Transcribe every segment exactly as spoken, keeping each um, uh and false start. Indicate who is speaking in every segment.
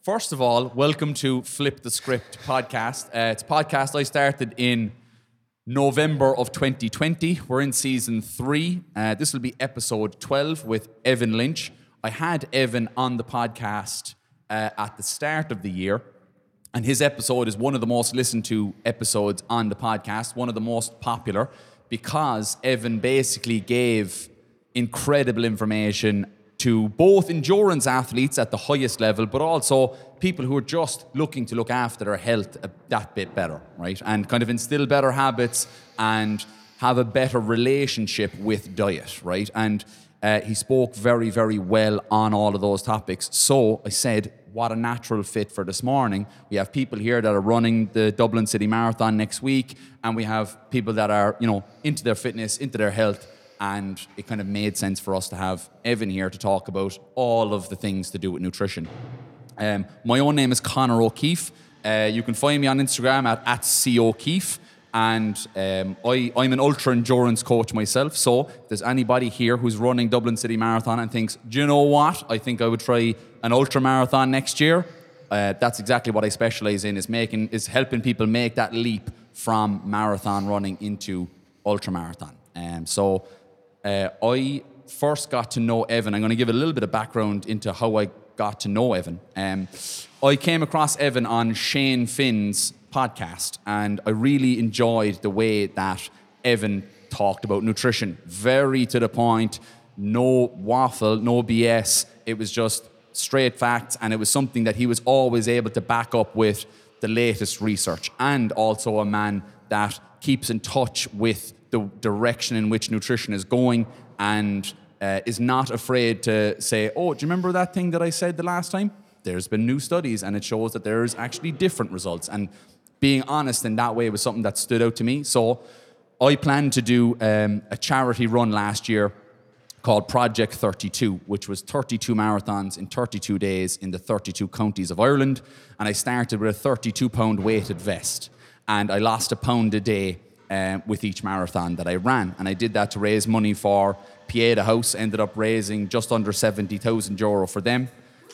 Speaker 1: First of all, welcome to Flip the Script podcast. Uh, it's a podcast I started in November of twenty twenty. We're in season three. Uh, this will be episode twelve with Evan Lynch. I had Evan on the podcast uh, at the start of the year, and his episode is one of the most listened to episodes on the podcast, one of the most popular, because Evan basically gave incredible information to both endurance athletes at the highest level, but also people who are just looking to look after their health a, that bit better, right? And kind of instill better habits and have a better relationship with diet, right? And uh, he spoke very, very well on all of those topics. So I said, what a natural fit for this morning. We have people here that are running the Dublin City Marathon next week, and we have people that are, you know, into their fitness, into their health, and it kind of made sense for us to have Evan here to talk about all of the things to do with nutrition. Um, my own name is Conor O'Keefe. Uh, you can find me on Instagram at, at C O'Keefe. And um, I, I'm an ultra endurance coach myself. So if there's anybody here who's running Dublin City Marathon and thinks, do you know what? I think I would try an ultra marathon next year. Uh, that's exactly what I specialize in, is making, is helping people make that leap from marathon running into ultra marathon. Um, so uh, I first got to know Evan. I'm going to give a little bit of background into how I got to know Evan. Um, I came across Evan on Shane Finn's podcast, and I really enjoyed the way that Evan talked about nutrition. Very to the point, no waffle, no B S. It was just straight facts, and it was something that he was always able to back up with the latest research, and also a man that keeps in touch with the direction in which nutrition is going, and uh, is not afraid to say, oh, do you remember that thing that I said the last time? There's been new studies, and it shows that there's actually different results. And being honest in that way was something that stood out to me. So I planned to do um, a charity run last year called Project thirty-two, which was thirty-two marathons in thirty-two days in the thirty-two counties of Ireland. And I started with a thirty-two pound weighted vest, and I lost a pound a day uh, with each marathon that I ran. And I did that to raise money for Pieta House. Ended up raising just under seventy thousand euro for them.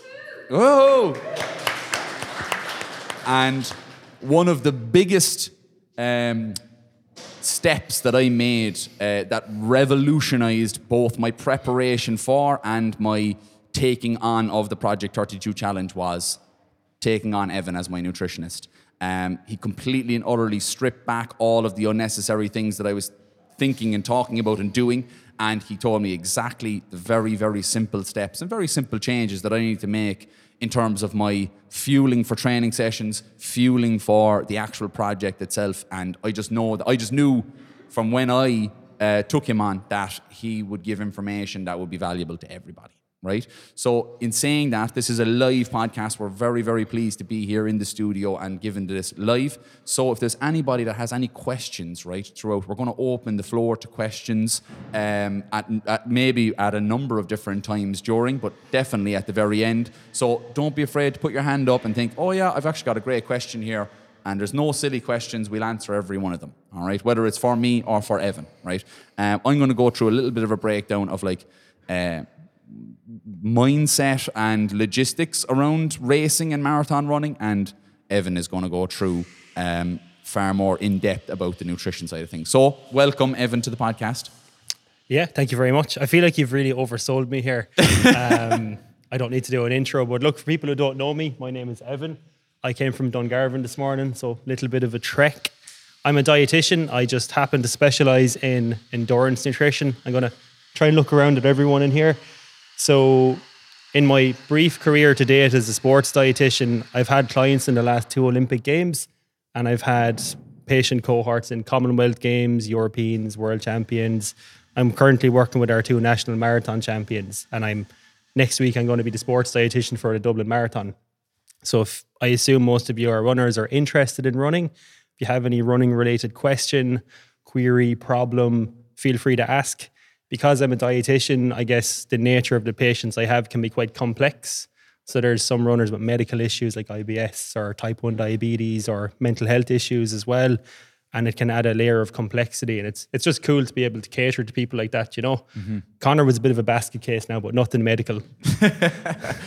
Speaker 1: Whoa! And one of the biggest um, steps that I made uh, that revolutionized both my preparation for and my taking on of the Project thirty-two challenge was taking on Evan as my nutritionist. Um, he completely and utterly stripped back all of the unnecessary things that I was thinking and talking about and doing, and he told me exactly the very, very simple steps and very simple changes that I need to make in terms of my fueling for training sessions, fueling for the actual project itself. And I just know that I just knew from when I uh, took him on that he would give information that would be valuable to everybody, right? So in saying that, this is a live podcast. We're very, very pleased to be here in the studio and giving this live. So if there's anybody that has any questions, right, throughout, we're going to open the floor to questions um, at, at maybe at a number of different times during, but definitely at the very end. So don't be afraid to put your hand up and think, oh yeah, I've actually got a great question here. And there's no silly questions. We'll answer every one of them, all right? Whether it's for me or for Evan, right? Um, I'm going to go through a little bit of a breakdown of like, uh, mindset and logistics around racing and marathon running, and Evan is going to go through um, far more in depth about the nutrition side of things. So welcome, Evan, to the podcast.
Speaker 2: Yeah, thank you very much. I feel like you've really oversold me here. um, I don't need to do an intro, but look, for people who don't know me, my name is Evan. I came from Dungarvan this morning, so a little bit of a trek. I'm a dietitian. I just happen to specialize in endurance nutrition. I'm going to try and look around at everyone in here. So in my brief career to date as a sports dietitian, I've had clients in the last two Olympic Games, and I've had patient cohorts in Commonwealth Games, Europeans, World Champions. I'm currently working with our two national marathon champions, and I'm next week I'm going to be the sports dietitian for the Dublin Marathon. So if I assume most of you are runners are interested in running. If you have any running related question, query, problem, feel free to ask. Because I'm a dietitian, I guess the nature of the patients I have can be quite complex. So there's some runners with medical issues like I B S or type one diabetes or mental health issues as well. And it can add a layer of complexity. And it's it's just cool to be able to cater to people like that, you know. Mm-hmm. Conor was a bit of a basket case now, but nothing medical.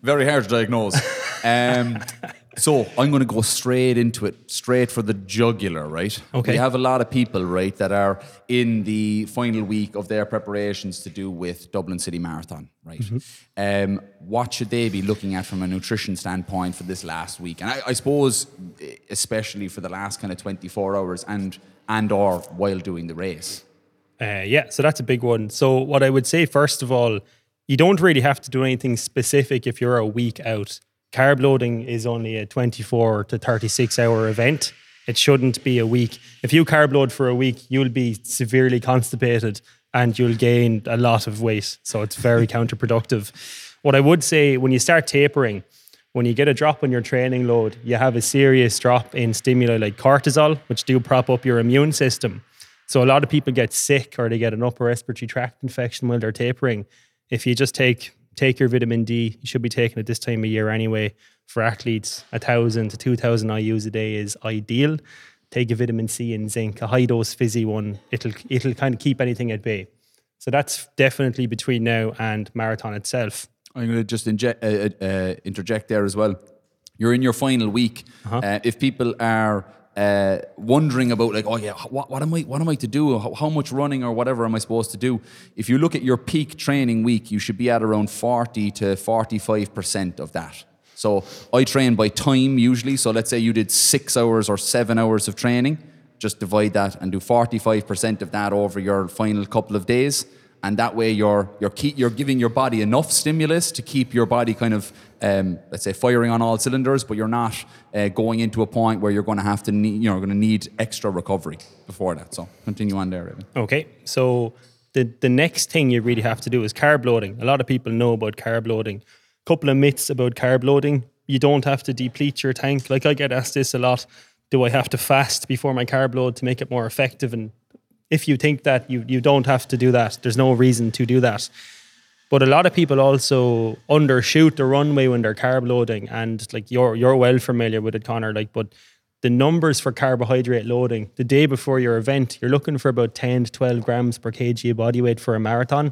Speaker 1: Very hard to diagnose. Um, so I'm going to go straight into it, straight for the jugular, right?
Speaker 2: Okay.
Speaker 1: We have a lot of people, right, that are in the final week of their preparations to do with Dublin City Marathon, right? Mm-hmm. Um, what should they be looking at from a nutrition standpoint for this last week? And I, I suppose, especially for the last kind of twenty-four hours and and or while doing the race.
Speaker 2: Uh, yeah, so that's a big one. So what I would say, first of all, you don't really have to do anything specific if you're a week out. Carb loading is only a twenty-four to thirty-six hour event. It shouldn't be a week. If you carb load for a week, you'll be severely constipated and you'll gain a lot of weight. So it's very counterproductive. What I would say, when you start tapering, when you get a drop on your training load, you have a serious drop in stimuli like cortisol, which do prop up your immune system. So a lot of people get sick or they get an upper respiratory tract infection while they're tapering. If you just take take your vitamin D, you should be taking it this time of year anyway. For athletes, one thousand to two thousand I U's a day is ideal. Take a vitamin C and zinc, a high dose fizzy one. It'll it'll kind of keep anything at bay. So that's definitely between now and marathon itself.
Speaker 1: I'm going to just inject, uh, uh, interject there as well. You're in your final week. Uh-huh. Uh, if people are uh, wondering about, like, oh yeah, what, what am I, what am I to do? How, how much running or whatever am I supposed to do? If you look at your peak training week, you should be at around forty to forty-five percent of that. So I train by time usually. So let's say you did six hours or seven hours of training. Just divide that and do forty-five percent of that over your final couple of days. And that way you're you're keep, you're giving your body enough stimulus to keep your body kind of, um, let's say, firing on all cylinders, but you're not uh, going into a point where you're going to have to need, you know, going to need extra recovery before that. So continue on there, Evan.
Speaker 2: Okay, so the, the next thing you really have to do is carb loading. A lot of people know about carb loading. Couple of myths about carb loading. You don't have to deplete your tank. Like, I get asked this a lot. Do I have to fast before my carb load to make it more effective? And if you think that, you you don't have to do that. There's no reason to do that. But a lot of people also undershoot the runway when they're carb loading. And like, you're you're well familiar with it, Connor. Like, but the numbers for carbohydrate loading, the day before your event, you're looking for about ten to twelve grams per kg of body weight for a marathon.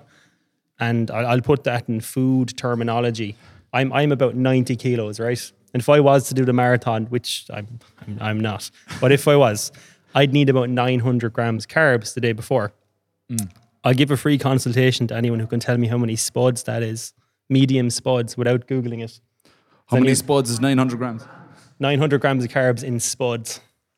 Speaker 2: And I'll put that in food terminology. I'm I'm about ninety kilos, right? And if I was to do the marathon, which I'm I'm, I'm not, but if I was, I'd need about nine hundred grams carbs the day before. Mm. I'll give a free consultation to anyone who can tell me how many spuds that is, medium spuds, without Googling it.
Speaker 1: How many spuds is nine hundred grams?
Speaker 2: nine hundred grams of carbs in spuds.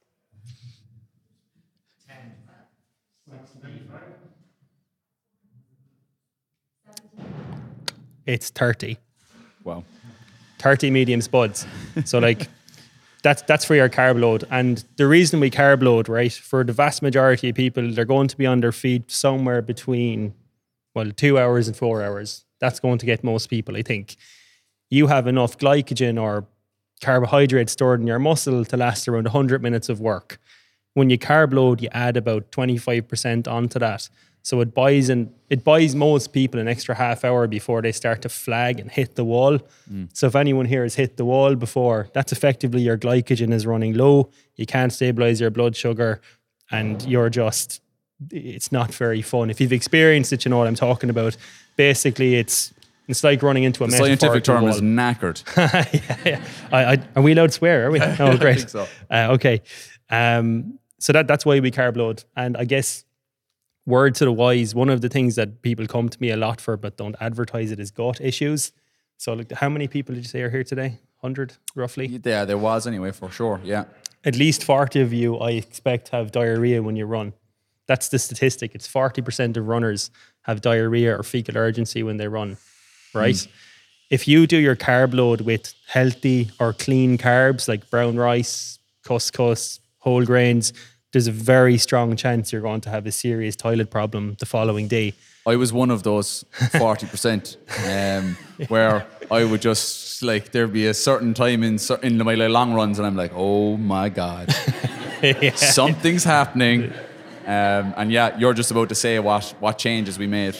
Speaker 2: It's thirty.
Speaker 1: Wow.
Speaker 2: thirty medium spuds. So like, that's that's for your carb load. And the reason we carb load, right, for the vast majority of people, they're going to be on their feet somewhere between, well, two hours and four hours. That's going to get most people, I think. You have enough glycogen or carbohydrate stored in your muscle to last around one hundred minutes of work. When you carb load, you add about twenty-five percent onto that. So it buys and it buys most people an extra half hour before they start to flag and hit the wall. Mm. So if anyone here has hit the wall before, that's effectively your glycogen is running low. You can't stabilize your blood sugar, and you're just, it's not very fun. If you've experienced it, you know what I'm talking about. Basically, it's it's like running into a
Speaker 1: the scientific term
Speaker 2: wall.
Speaker 1: is knackered.
Speaker 2: yeah, yeah. I, I, are we allowed to swear? Are we? Oh, great. I think so. Uh, okay. Um, so that that's why we carb load, and I guess. Word to the wise, one of the things that people come to me a lot for but don't advertise it is gut issues. So like, how many people did you say are here today? one hundred roughly?
Speaker 1: Yeah, there was anyway, for sure, yeah.
Speaker 2: At least forty of you, I expect, have diarrhea when you run. That's the statistic. It's forty percent of runners have diarrhea or fecal urgency when they run, right? Mm. If you do your carb load with healthy or clean carbs like brown rice, couscous, whole grains, there's a very strong chance you're going to have a serious toilet problem the following day.
Speaker 1: I was one of those forty percent um, where I would just, like, there'd be a certain time in in my long runs and I'm like, oh my God, yeah. Something's happening. Um, and yeah, you're just about to say what, what changes we made.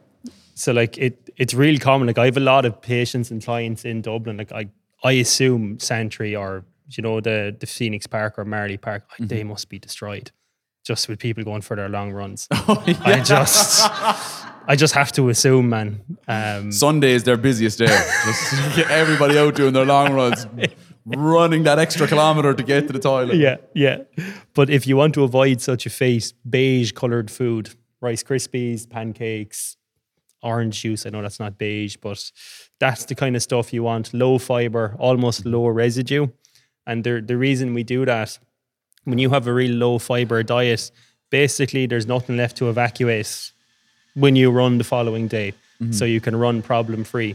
Speaker 2: So like, it it's real common. Like, I have a lot of patients and clients in Dublin. Like, I, I assume Santry or, you know, the, the Phoenix Park or Marley Park, mm-hmm. they must be destroyed just with people going for their long runs. Oh, yeah. I just, I just have to assume, man. Um,
Speaker 1: Sunday is their busiest day. Just get everybody out doing their long runs, running that extra kilometre to get to the toilet.
Speaker 2: yeah, yeah. But if you want to avoid such a fate, beige coloured food, Rice Krispies, pancakes, orange juice. I know that's not beige, but that's the kind of stuff you want. Low fibre, almost low residue. And the, the reason we do that, when you have a real low fibre diet, basically there's nothing left to evacuate when you run the following day. Mm-hmm. So you can run problem free.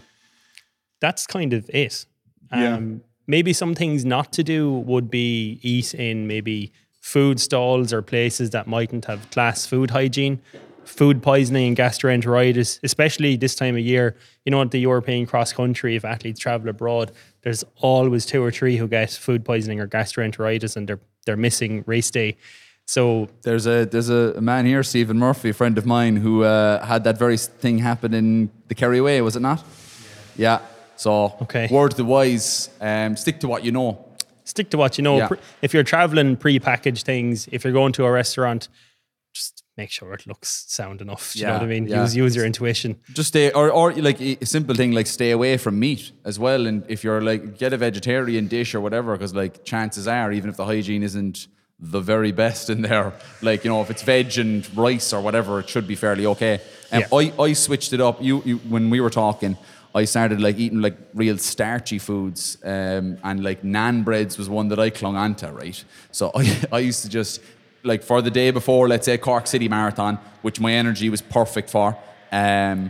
Speaker 2: That's kind of it. Um,
Speaker 1: yeah.
Speaker 2: Maybe some things not to do would be eat in maybe food stalls or places that mightn't have class food hygiene. Food poisoning and gastroenteritis, especially this time of year, you know, at the European cross country, if athletes travel abroad, there's always two or three who get food poisoning or gastroenteritis and they're they're missing race day. So
Speaker 1: there's a there's a man here, Stephen Murphy, a friend of mine, who uh, had that very thing happen in the Kerry Way, was it not? Yeah. yeah. So
Speaker 2: okay.
Speaker 1: Word to the wise, um, stick to what you know.
Speaker 2: Stick to what you know.
Speaker 1: Yeah.
Speaker 2: If you're traveling, pre-packaged things. If you're going to a restaurant, just make sure it looks sound enough. Do you
Speaker 1: yeah,
Speaker 2: know what I mean?
Speaker 1: Yeah.
Speaker 2: Use use your intuition.
Speaker 1: Just stay, or or like a simple thing like stay away from meat as well. And if you're like get a vegetarian dish or whatever, because like chances are, even if the hygiene isn't the very best in there, like you know if it's veg and rice or whatever, it should be fairly okay. And um,
Speaker 2: yeah.
Speaker 1: I I switched it up. You, you when we were talking, I started like eating like real starchy foods, um, and like naan breads was one that I clung onto, right? So I I used to just. Like for the day before, let's say Cork City Marathon, which my energy was perfect for, um,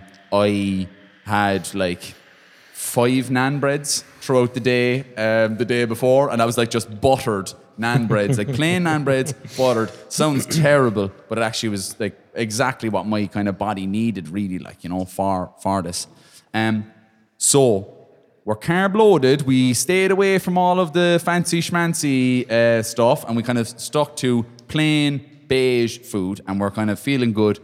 Speaker 1: I had like five naan breads throughout the day, um, the day before, and I was like just buttered naan breads, like plain naan breads, buttered. Sounds terrible, but it actually was like exactly what my kind of body needed, really, like you know, for for this. Um, so. We're carb loaded. We stayed away from all of the fancy schmancy uh, stuff, and we kind of stuck to plain beige food, and we're kind of feeling good.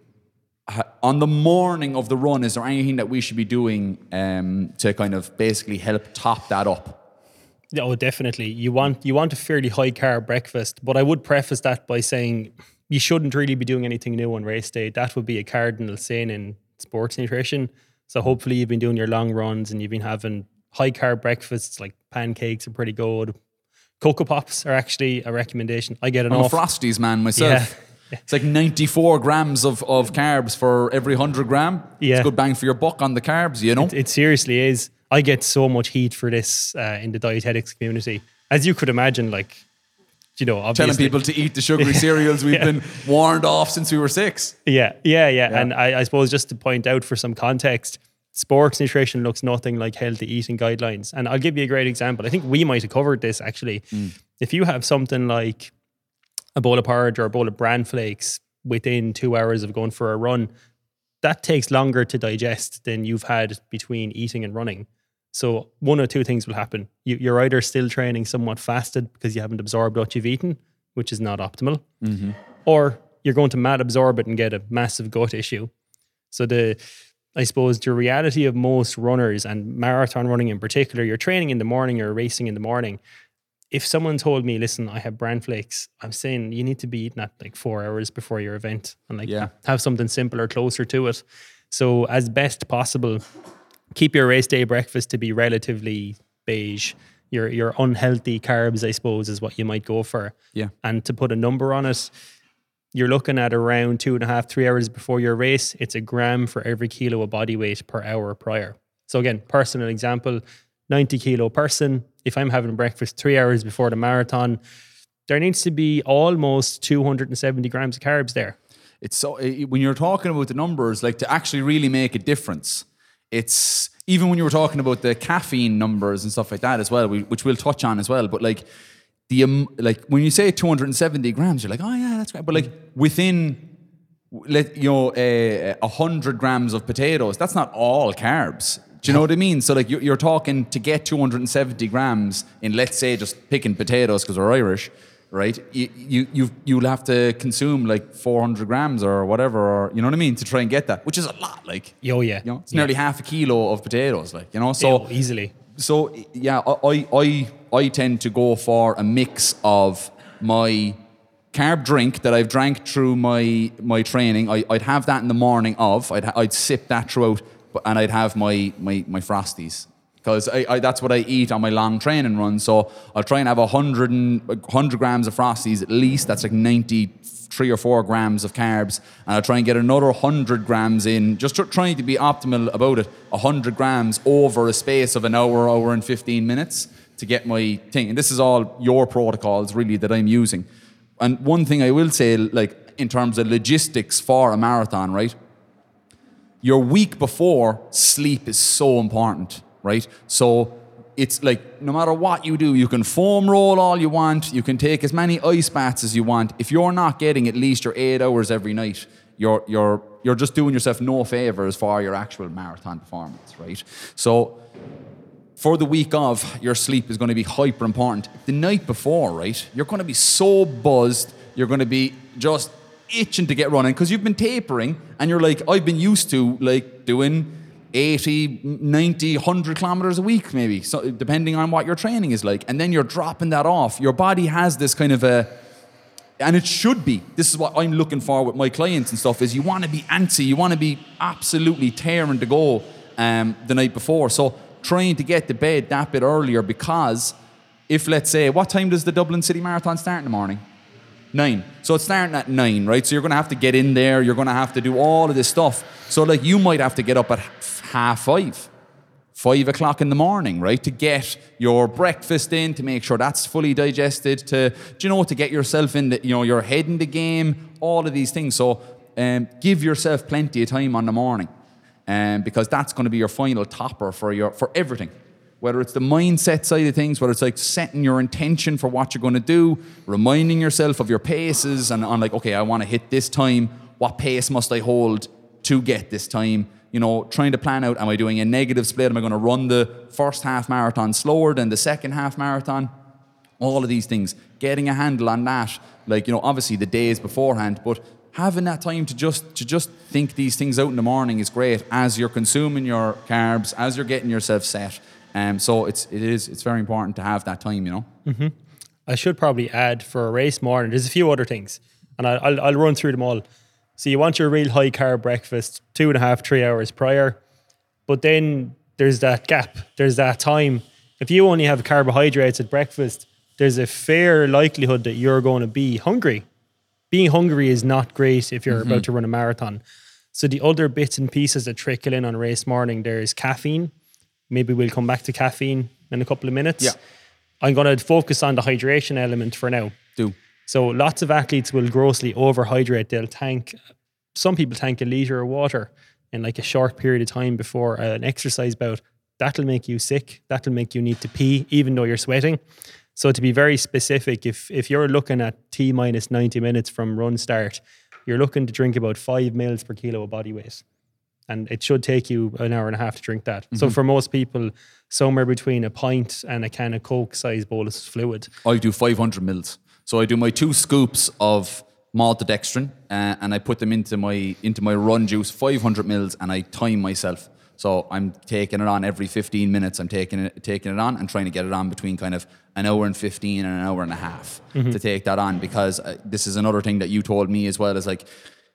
Speaker 1: On the morning of the run, is there anything that we should be doing um, to kind of basically help top that up?
Speaker 2: Oh, definitely. You want you want a fairly high carb breakfast, but I would preface that by saying you shouldn't really be doing anything new on race day. That would be a cardinal sin in sports nutrition. So hopefully you've been doing your long runs and you've been having high carb breakfasts like pancakes are pretty good. Cocoa Pops are actually a recommendation. I get an
Speaker 1: I'm
Speaker 2: off.
Speaker 1: a Frosties man myself.
Speaker 2: Yeah.
Speaker 1: It's like ninety-four grams of, of carbs for every one hundred gram.
Speaker 2: Yeah.
Speaker 1: It's good bang for your buck on the carbs, you know?
Speaker 2: It, it seriously is. I get so much heat for this uh, in the dietetics community. As you could imagine, like, you know, obviously.
Speaker 1: Telling people to eat the sugary cereals we've yeah. been warned off since we were six.
Speaker 2: Yeah, yeah, yeah. yeah. And I, I suppose just to point out for some context, sports nutrition looks nothing like healthy eating guidelines. And I'll give you a great example. I think we might have covered this actually. Mm. If you have something like a bowl of porridge or a bowl of bran flakes within two hours of going for a run, that takes longer to digest than you've had between eating and running. So one or two things will happen. You, you're either still training somewhat fasted because you haven't absorbed what you've eaten, which is not optimal, mm-hmm. or you're going to mal absorb it and get a massive gut issue. So the, I suppose the reality of most runners and marathon running in particular, you're training in the morning, you're racing in the morning. If someone told me, listen, I have bran flakes, I'm saying you need to be eating at like four hours before your event and like yeah. have something simpler closer to it. So as best possible, keep your race day breakfast to be relatively beige. Your your unhealthy carbs, I suppose, is what you might go for.
Speaker 1: Yeah.
Speaker 2: And to put a number on it, you're looking at around two and a half, three hours before your race. It's a gram for every kilo of body weight per hour prior. So again, personal example, ninety kilo person. If I'm having breakfast three hours before the marathon, there needs to be almost two hundred seventy grams of carbs there.
Speaker 1: It's so, when you're talking about the numbers, like to actually really make a difference, it's even when you were talking about the caffeine numbers and stuff like that as well, which we'll touch on as well. But like the um, like when you say two hundred seventy grams, you're like, oh yeah, that's great. But like within, let you know, a uh, hundred grams of potatoes, that's not all carbs. Do you know what I mean? So like you're, you're talking to get two hundred seventy grams in, let's say, just picking potatoes because we're Irish. Right, you you you you'll have to consume like four hundred grams or whatever, or you know what I mean, to try and get that, which is a lot. Like,
Speaker 2: oh yeah,
Speaker 1: you know, it's
Speaker 2: yeah.
Speaker 1: nearly half a kilo of potatoes. Like, you know, so
Speaker 2: oh, easily.
Speaker 1: So yeah, I I I tend to go for a mix of my carb drink that I've drank through my my training. I, I'd have that in the morning of. I'd I'd sip that throughout, but and I'd have my my my Frosties. Because I, I, that's what I eat on my long training run. So I'll try and have one hundred, and, one hundred grams of Frosties at least. That's like ninety-three or four grams of carbs. And I'll try and get another one hundred grams in, just tr- trying to be optimal about it, one hundred grams over a space of an hour, hour and fifteen minutes to get my thing. And this is all your protocols, really, that I'm using. And one thing I will say, like, in terms of logistics for a marathon, right? Your week before, sleep is so important. Right? So it's like, no matter what you do, you can foam roll all you want, you can take as many ice baths as you want. If you're not getting at least your eight hours every night, you're you're you're just doing yourself no favors for your actual marathon performance, right? So for the week of, your sleep is going to be hyper important. The night before, right, you're going to be so buzzed, you're going to be just itching to get running because you've been tapering and you're like, I've been used to like doing eighty, ninety, one hundred kilometers a week maybe, so depending on what your training is like. And then you're dropping that off. Your body has this kind of a, and it should be, this is what I'm looking for with my clients and stuff, is you want to be antsy, you want to be absolutely tearing to go um, the night before. So trying to get to bed that bit earlier, because if, let's say, what time does the Dublin City Marathon start in the morning? Nine. So it's starting at nine, right? So you're going to have to get in there. You're going to have to do all of this stuff. So like you might have to get up at half five, five o'clock in the morning, right? To get your breakfast in, to make sure that's fully digested, to, do you know, to get yourself in the, you know, your head in the game, all of these things. So um, give yourself plenty of time on the morning, um, because that's going to be your final topper for your, for everything. Whether it's the mindset side of things, whether it's like setting your intention for what you're going to do, reminding yourself of your paces and on like, okay, I want to hit this time. What pace must I hold to get this time? You know, trying to plan out, am I doing a negative split? Am I going to run the first half marathon slower than the second half marathon? All of these things, getting a handle on that, like, you know, obviously the days beforehand, but having that time to just to just think these things out in the morning is great as you're consuming your carbs, as you're getting yourself set. Um, so it's it is it's very important to have that time, you know.
Speaker 2: Mm-hmm. I should probably add for a race morning, there's a few other things, and I'll, I'll I'll run through them all. So you want your real high carb breakfast two and a half, three hours prior, but then there's that gap. There's that time. If you only have carbohydrates at breakfast, there's a fair likelihood that you're going to be hungry. Being hungry is not great if you're mm-hmm. about to run a marathon. So the other bits and pieces that trickle in on a race morning, there's caffeine. Maybe we'll come back to caffeine in a couple of minutes.
Speaker 1: Yeah.
Speaker 2: I'm going to focus on the hydration element for now.
Speaker 1: Do.
Speaker 2: So lots of athletes will grossly overhydrate. They'll tank, some people tank a litre of water in like a short period of time before an exercise bout. That'll make you sick. That'll make you need to pee, even though you're sweating. So to be very specific, if if you're looking at T minus ninety minutes from run start, you're looking to drink about five mils per kilo of body weight. And it should take you an hour and a half to drink that. Mm-hmm. So for most people, somewhere between a pint and a can of Coke size bolus fluid.
Speaker 1: I do five hundred mils. So I do my two scoops of maltodextrin uh, and I put them into my into my run juice, five hundred mils, and I time myself. So I'm taking it on every fifteen minutes. I'm taking it taking it on and trying to get it on between kind of an hour and fifteen and an hour and a half mm-hmm. to take that on, because uh, this is another thing that you told me as well, is like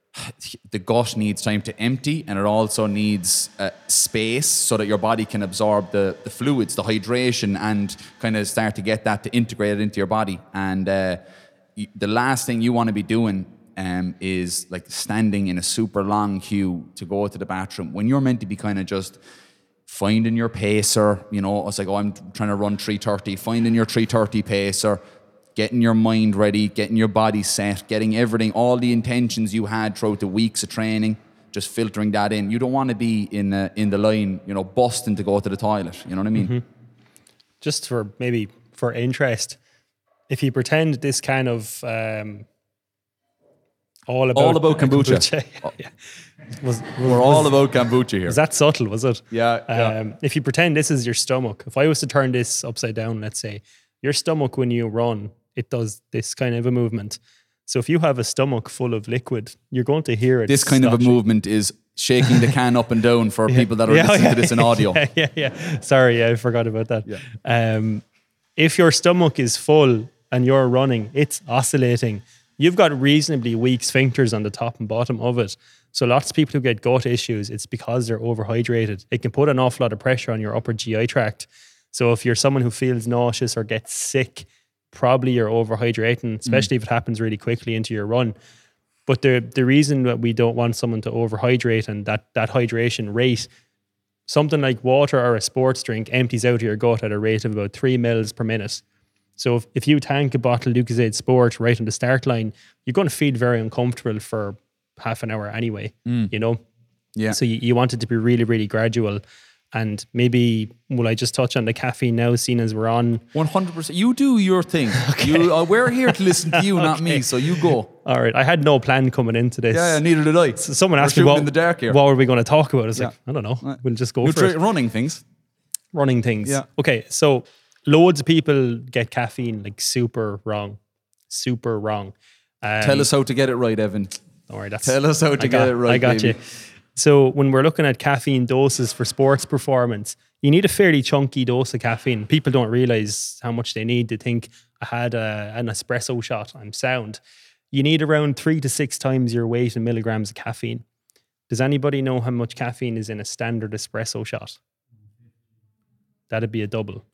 Speaker 1: the gut needs time to empty, and it also needs uh, space so that your body can absorb the, the fluids, the hydration, and kind of start to get that to integrate it into your body. And uh, y- the last thing you want to be doing um, is like standing in a super long queue to go to the bathroom when you're meant to be kind of just finding your pacer. You know, it's like, oh, I'm trying to run three thirty, finding your three thirty pacer, getting your mind ready, getting your body set, getting everything, all the intentions you had throughout the weeks of training, just filtering that in. You don't want to be in the, in the line, you know, busting to go to the toilet. You know what I mean?
Speaker 2: Mm-hmm. Just for maybe for interest, if you pretend this kind of um, all about
Speaker 1: all about kombucha,
Speaker 2: kombucha. yeah. was, was,
Speaker 1: we're
Speaker 2: was,
Speaker 1: all about kombucha here.
Speaker 2: Was that subtle? Was it?
Speaker 1: Yeah. yeah.
Speaker 2: Um, if you pretend this is your stomach, if I was to turn this upside down, let's say your stomach when you run, it does this kind of a movement. So if you have a stomach full of liquid, you're going to hear it.
Speaker 1: This kind of a movement is shaking the can up and down for yeah. people that are yeah, listening yeah, to this in audio.
Speaker 2: Yeah, yeah, yeah. Sorry, I forgot about that.
Speaker 1: Yeah.
Speaker 2: Um, if your stomach is full and you're running, it's oscillating you've got reasonably weak sphincters on the top and bottom of it. So lots of people who get gut issues, it's because they're overhydrated. It can put an awful lot of pressure on your upper G I tract. So if you're someone who feels nauseous or gets sick, probably you're overhydrating, especially mm. if it happens really quickly into your run. But the the reason that we don't want someone to overhydrate and that that hydration rate, something like water or a sports drink empties out of your gut at a rate of about three mils per minute. So if, if you tank a bottle of Lucozade Sport right on the start line, you're going to feel very uncomfortable for half an hour anyway, mm. you know?
Speaker 1: Yeah.
Speaker 2: So you, you want it to be really, really gradual. And maybe, will I just touch on the caffeine now, seeing as we're on?
Speaker 1: one hundred percent. You do your thing. Okay. You, uh, we're here to listen to you, okay. not me. So you go.
Speaker 2: All right. I had no plan coming into this.
Speaker 1: Yeah, yeah neither did I.
Speaker 2: So someone asked me what,
Speaker 1: in the dark here.
Speaker 2: what were we going to talk about? I was
Speaker 1: yeah.
Speaker 2: like, I don't know. We'll just go
Speaker 1: You're
Speaker 2: for
Speaker 1: tra-
Speaker 2: it.
Speaker 1: Running things.
Speaker 2: Running things.
Speaker 1: Yeah.
Speaker 2: Okay. So loads of people get caffeine like super wrong. Super wrong.
Speaker 1: Um, Tell us how to get it right, Evan.
Speaker 2: Don't worry. That's,
Speaker 1: Tell us how to
Speaker 2: I
Speaker 1: get
Speaker 2: got,
Speaker 1: it right,
Speaker 2: I got
Speaker 1: baby.
Speaker 2: you. So when we're looking at caffeine doses for sports performance, you need a fairly chunky dose of caffeine. People don't realize how much they need. They think, I had a, an espresso shot, I'm sound. You need around three to six times your weight in milligrams of caffeine. Does anybody know how much caffeine is in a standard espresso shot? That'd be a double.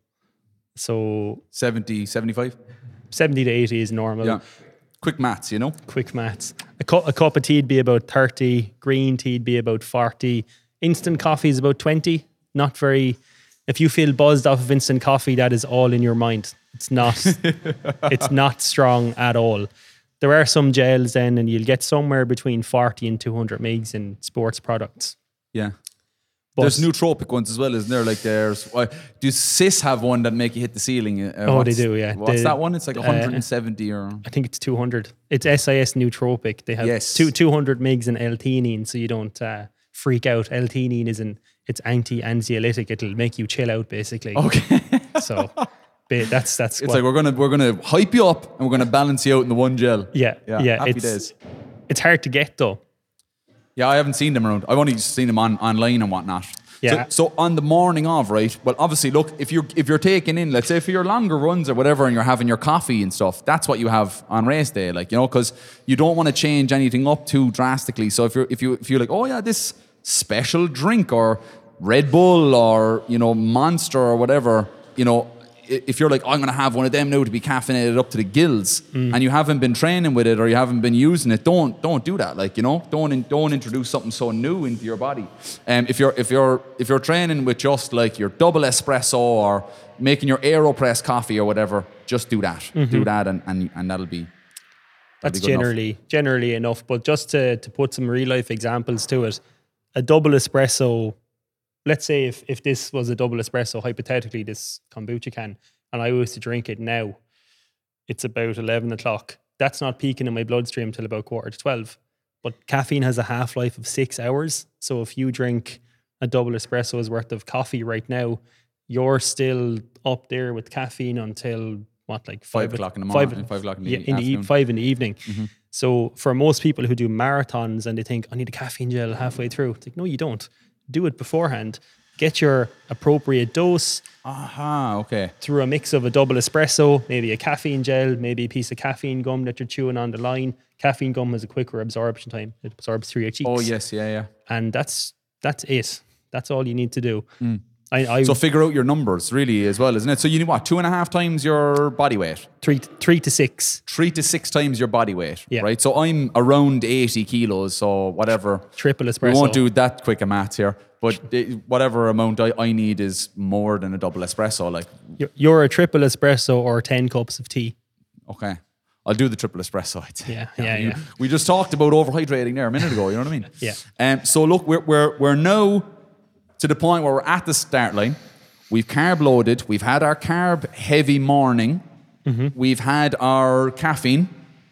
Speaker 2: So
Speaker 1: seventy, seventy-five?
Speaker 2: seventy to eighty is normal.
Speaker 1: Yeah. Quick maths, you know?
Speaker 2: Quick maths. A, cu- a cup of tea would be about thirty. Green tea would be about forty. Instant coffee is about twenty. Not very... If you feel buzzed off of instant coffee, that is all in your mind. It's not... it's not strong at all. There are some gels then, and you'll get somewhere between forty and two hundred megs in sports products.
Speaker 1: Yeah.
Speaker 2: But
Speaker 1: there's nootropic ones as well, isn't there? Like there's... Uh, do Cis have one that make you hit the ceiling? Uh,
Speaker 2: oh, they do, yeah.
Speaker 1: What's
Speaker 2: the,
Speaker 1: that one? It's like one hundred seventy uh, or...
Speaker 2: I think it's two hundred. It's S I S nootropic. They have
Speaker 1: yes.
Speaker 2: two, two hundred megs in L-theanine, so you don't uh, freak out. L-theanine is an... It's anti-anxiolytic. It'll make you chill out, basically.
Speaker 1: Okay.
Speaker 3: So that's that's.
Speaker 1: It's what, like we're gonna we're gonna hype you up and we're gonna balance you out in the one gel.
Speaker 2: Yeah, yeah. yeah
Speaker 1: happy
Speaker 2: it's,
Speaker 1: days.
Speaker 2: It's hard to get though.
Speaker 1: Yeah, I haven't seen them around. I've only seen them on online and whatnot.
Speaker 2: Yeah.
Speaker 1: So, so on the morning of, right? Well, obviously, look, if you're if you're taking in, let's say for your longer runs or whatever, and you're having your coffee and stuff, that's what you have on race day, like you know, because you don't want to change anything up too drastically. So if you're if you if you're like, oh yeah, this special drink or Red Bull or, you know, Monster or whatever, you know, if you're like, oh, I'm going to have one of them now to be caffeinated up to the gills mm. and you haven't been training with it or you haven't been using it, don't don't do that. Like, you know, don't don't introduce something so new into your body. Um, if you're if you're if you're training with just like your double espresso or making your AeroPress coffee or whatever, just do that. Mm-hmm. Do that and, and, and that'll be that'll
Speaker 2: That's
Speaker 1: be
Speaker 2: generally
Speaker 1: enough.
Speaker 2: generally enough. But just to, to put some real life examples to it, a double espresso, let's say if, if this was a double espresso, hypothetically, this kombucha can, and I was to drink it now, it's about eleven o'clock. That's not peaking in my bloodstream till about quarter to twelve. But caffeine has a half-life of six hours. So if you drink a double espresso's worth of coffee right now, you're still up there with caffeine until, what, like five,
Speaker 1: five o'clock in the morning, five, five o'clock in the,
Speaker 2: yeah, in the
Speaker 1: afternoon.
Speaker 2: Five in the evening.
Speaker 1: Mm-hmm.
Speaker 2: So for most people who do marathons and they think, I need a caffeine gel halfway through, it's like, no, you don't. Do it beforehand. Get your appropriate dose.
Speaker 1: Aha, okay.
Speaker 2: Through a mix of a double espresso, maybe a caffeine gel, maybe a piece of caffeine gum that you're chewing on the line. Caffeine gum has a quicker absorption time. It absorbs through your cheeks.
Speaker 1: Oh, yes, yeah, yeah.
Speaker 2: And that's that's it. That's all you need to do.
Speaker 1: Mm.
Speaker 2: I, I,
Speaker 1: so figure out your numbers, really, as well, isn't it? So you need what, two and a half times your body weight?
Speaker 2: Three, three to six.
Speaker 1: Three to six times your body weight,
Speaker 2: yeah.
Speaker 1: right? So I'm around eighty kilos, so whatever.
Speaker 2: Triple espresso.
Speaker 1: We won't do that quick a math here, but whatever amount I, I need is more than a double espresso. Like
Speaker 2: you're, you're a triple espresso or ten cups of tea.
Speaker 1: Okay. I'll do the triple espresso, I'd say.
Speaker 2: Yeah, yeah,
Speaker 1: you,
Speaker 2: yeah.
Speaker 1: We just talked about overhydrating there a minute ago, you know what I mean?
Speaker 2: Yeah.
Speaker 1: Um, so look, we're, we're, we're now to the point where we're at the start line. We've carb loaded. We've had our carb heavy morning. Mm-hmm. We've had our caffeine.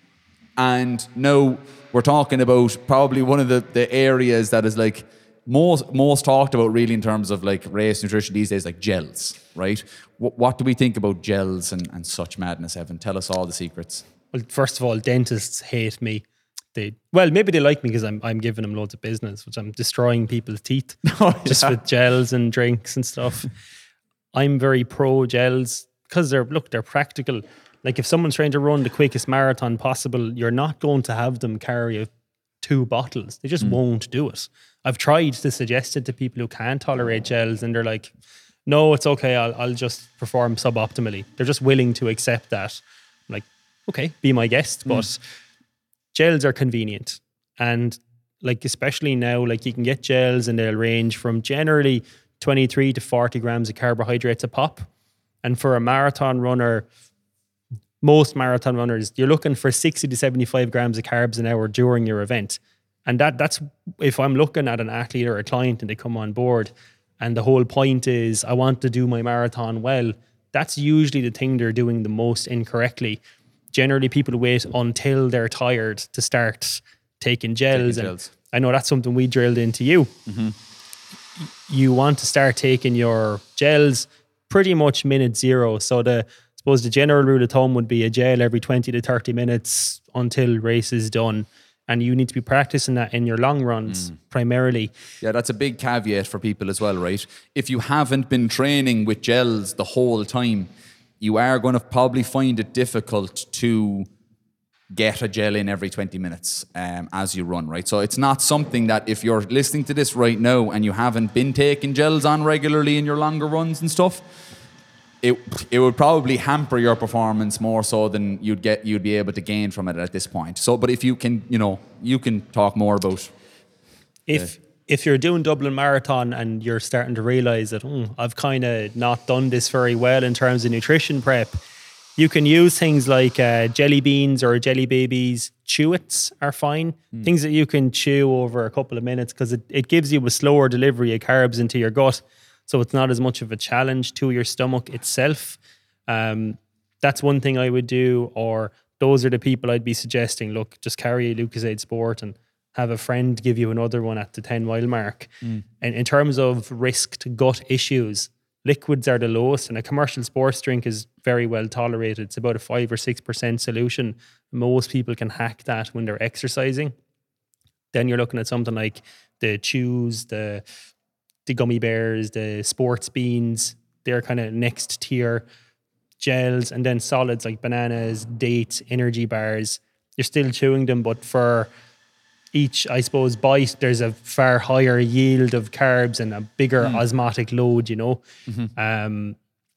Speaker 1: And now we're talking about probably one of the, the areas that is like most most talked about really in terms of like race nutrition these days, like gels, right? What, what do we think about gels and, and such madness, Evan? Tell us all the secrets.
Speaker 2: Well, first of all, dentists hate me. They well, maybe they like me because I'm I'm giving them loads of business, which I'm destroying people's teeth
Speaker 1: oh, yeah.
Speaker 2: just with gels and drinks and stuff. I'm very pro gels because they're look they're practical. Like if someone's trying to run the quickest marathon possible, you're not going to have them carry a, two bottles. They just mm. won't do it. I've tried to suggest it to people who can't tolerate gels, and they're like, no, it's okay. I'll, I'll just perform suboptimally. They're just willing to accept that. I'm like, okay, be my guest. Mm. But gels are convenient. And like, especially now, like you can get gels and they'll range from generally twenty-three to forty grams of carbohydrates a pop. And for a marathon runner, most marathon runners, you're looking for sixty to seventy-five grams of carbs an hour during your event. And that that's if I'm looking at an athlete or a client and they come on board and the whole point is I want to do my marathon well, that's usually the thing they're doing the most incorrectly. Generally, people wait until they're tired to start taking gels.
Speaker 1: Taking
Speaker 2: and
Speaker 1: gels.
Speaker 2: I know that's something we drilled into you.
Speaker 1: Mm-hmm.
Speaker 2: You want to start taking your gels pretty much minute zero. So the I suppose the general rule of thumb would be a gel every twenty to thirty minutes until race is done. And you need to be practicing that in your long runs mm. primarily.
Speaker 1: Yeah, that's a big caveat for people as well, right? If you haven't been training with gels the whole time, you are going to probably find it difficult to get a gel in every twenty minutes um, as you run, right? So it's not something that if you're listening to this right now and you haven't been taking gels on regularly in your longer runs and stuff, it it would probably hamper your performance more so than you'd get you'd be able to gain from it at this point. So, but if you can, you know, you can talk more about
Speaker 2: if
Speaker 1: the,
Speaker 2: if you're doing Dublin Marathon and you're starting to realise that mm, I've kind of not done this very well in terms of nutrition prep, you can use things like uh, jelly beans or jelly babies. Chew-its are fine. Mm. Things that you can chew over a couple of minutes because it, it gives you a slower delivery of carbs into your gut. So it's not as much of a challenge to your stomach itself. Um, that's one thing I would do. Or those are the people I'd be suggesting, look, just carry a Lucozade Sport and have a friend give you another one at the ten mile mark. Mm. And in terms of risk to gut issues, liquids are the lowest, and a commercial sports drink is very well tolerated. It's about a five or six percent solution. Most people can hack that when they're exercising. Then you're looking at something like the chews, the the gummy bears, the sports beans. They're kind of next tier. Gels, and then solids like bananas, dates, energy bars. You're still chewing them, but for each, I suppose, bite, there's a far higher yield of carbs and a bigger mm. osmotic load, you know. Mm-hmm. Um,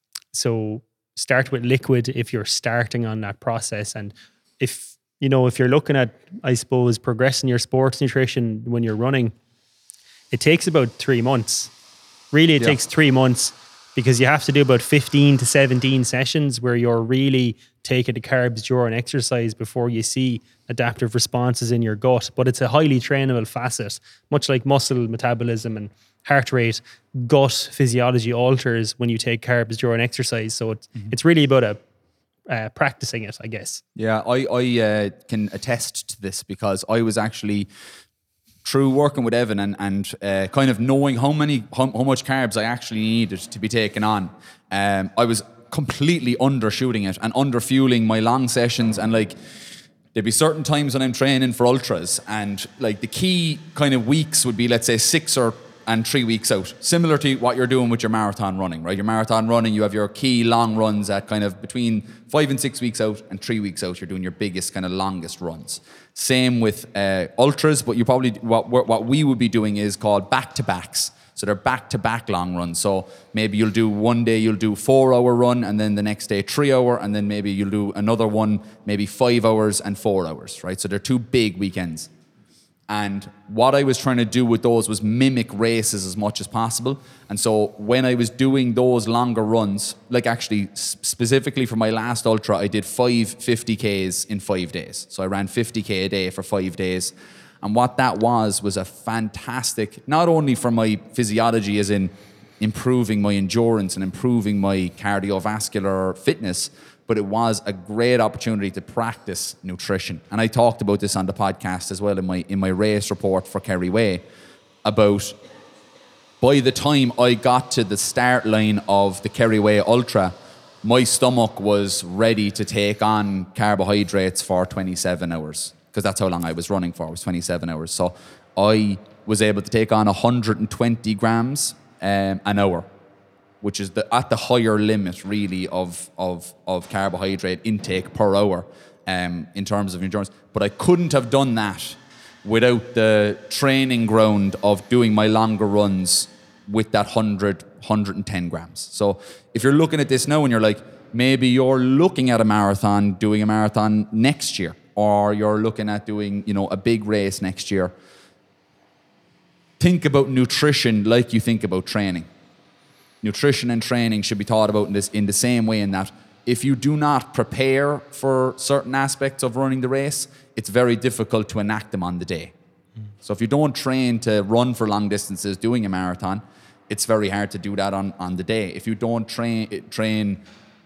Speaker 2: so start with liquid if you're starting on that process. And if, you know, if you're looking at, I suppose, progressing your sports nutrition when you're running, it takes about three months. Really, it yeah. takes three months because you have to do about fifteen to seventeen sessions where you're really taking the carbs during exercise before you see adaptive responses in your gut. But it's a highly trainable facet, much like muscle metabolism and heart rate. Gut physiology alters when you take carbs during exercise. So it's, mm-hmm. it's really about a, uh, practicing it, I guess.
Speaker 1: Yeah, I, I uh, can attest to this because I was actually... through working with Evan and, and uh, kind of knowing how many how, how much carbs I actually needed to be taken on, um, I was completely undershooting it and underfueling my long sessions. And like there'd be certain times when I'm training for ultras, and like the key kind of weeks would be, let's say, six or and three weeks out, similar to what you're doing with your marathon running, right? Your marathon running, you have your key long runs at kind of between five and six weeks out, and three weeks out, you're doing your biggest kind of longest runs. Same with uh, ultras, but you probably, what what we would be doing is called back-to-backs. So they're back-to-back long runs. So maybe you'll do one day, you'll do four hour run, and then the next day three hour, and then maybe you'll do another one, maybe five hours and four hours, right? So they're two big weekends. And what I was trying to do with those was mimic races as much as possible. And so when I was doing those longer runs, like actually specifically for my last ultra, I did five fifty Ks in five days. So I ran fifty K a day for five days. And what that was, was a fantastic, not only for my physiology as in improving my endurance and improving my cardiovascular fitness, but it was a great opportunity to practice nutrition. And I talked about this on the podcast as well in my in my race report for Kerry Way, about by the time I got to the start line of the Kerry Way Ultra, my stomach was ready to take on carbohydrates for twenty-seven hours, because that's how long I was running for, was twenty-seven hours. So I was able to take on one hundred twenty grams um, an hour. which is the, at the higher limit really of of of carbohydrate intake per hour um, in terms of endurance. But I couldn't have done that without the training ground of doing my longer runs with that one hundred, one hundred ten grams. So if you're looking at this now and you're like, maybe you're looking at a marathon, doing a marathon next year, or you're looking at doing, you know, a big race next year, think about nutrition like you think about training. Nutrition and training should be thought about in this in the same way, in that if you do not prepare for certain aspects of running the race, it's very difficult to enact them on the day. Mm. So if you don't train to run for long distances doing a marathon, it's very hard to do that on, on the day. If you don't train train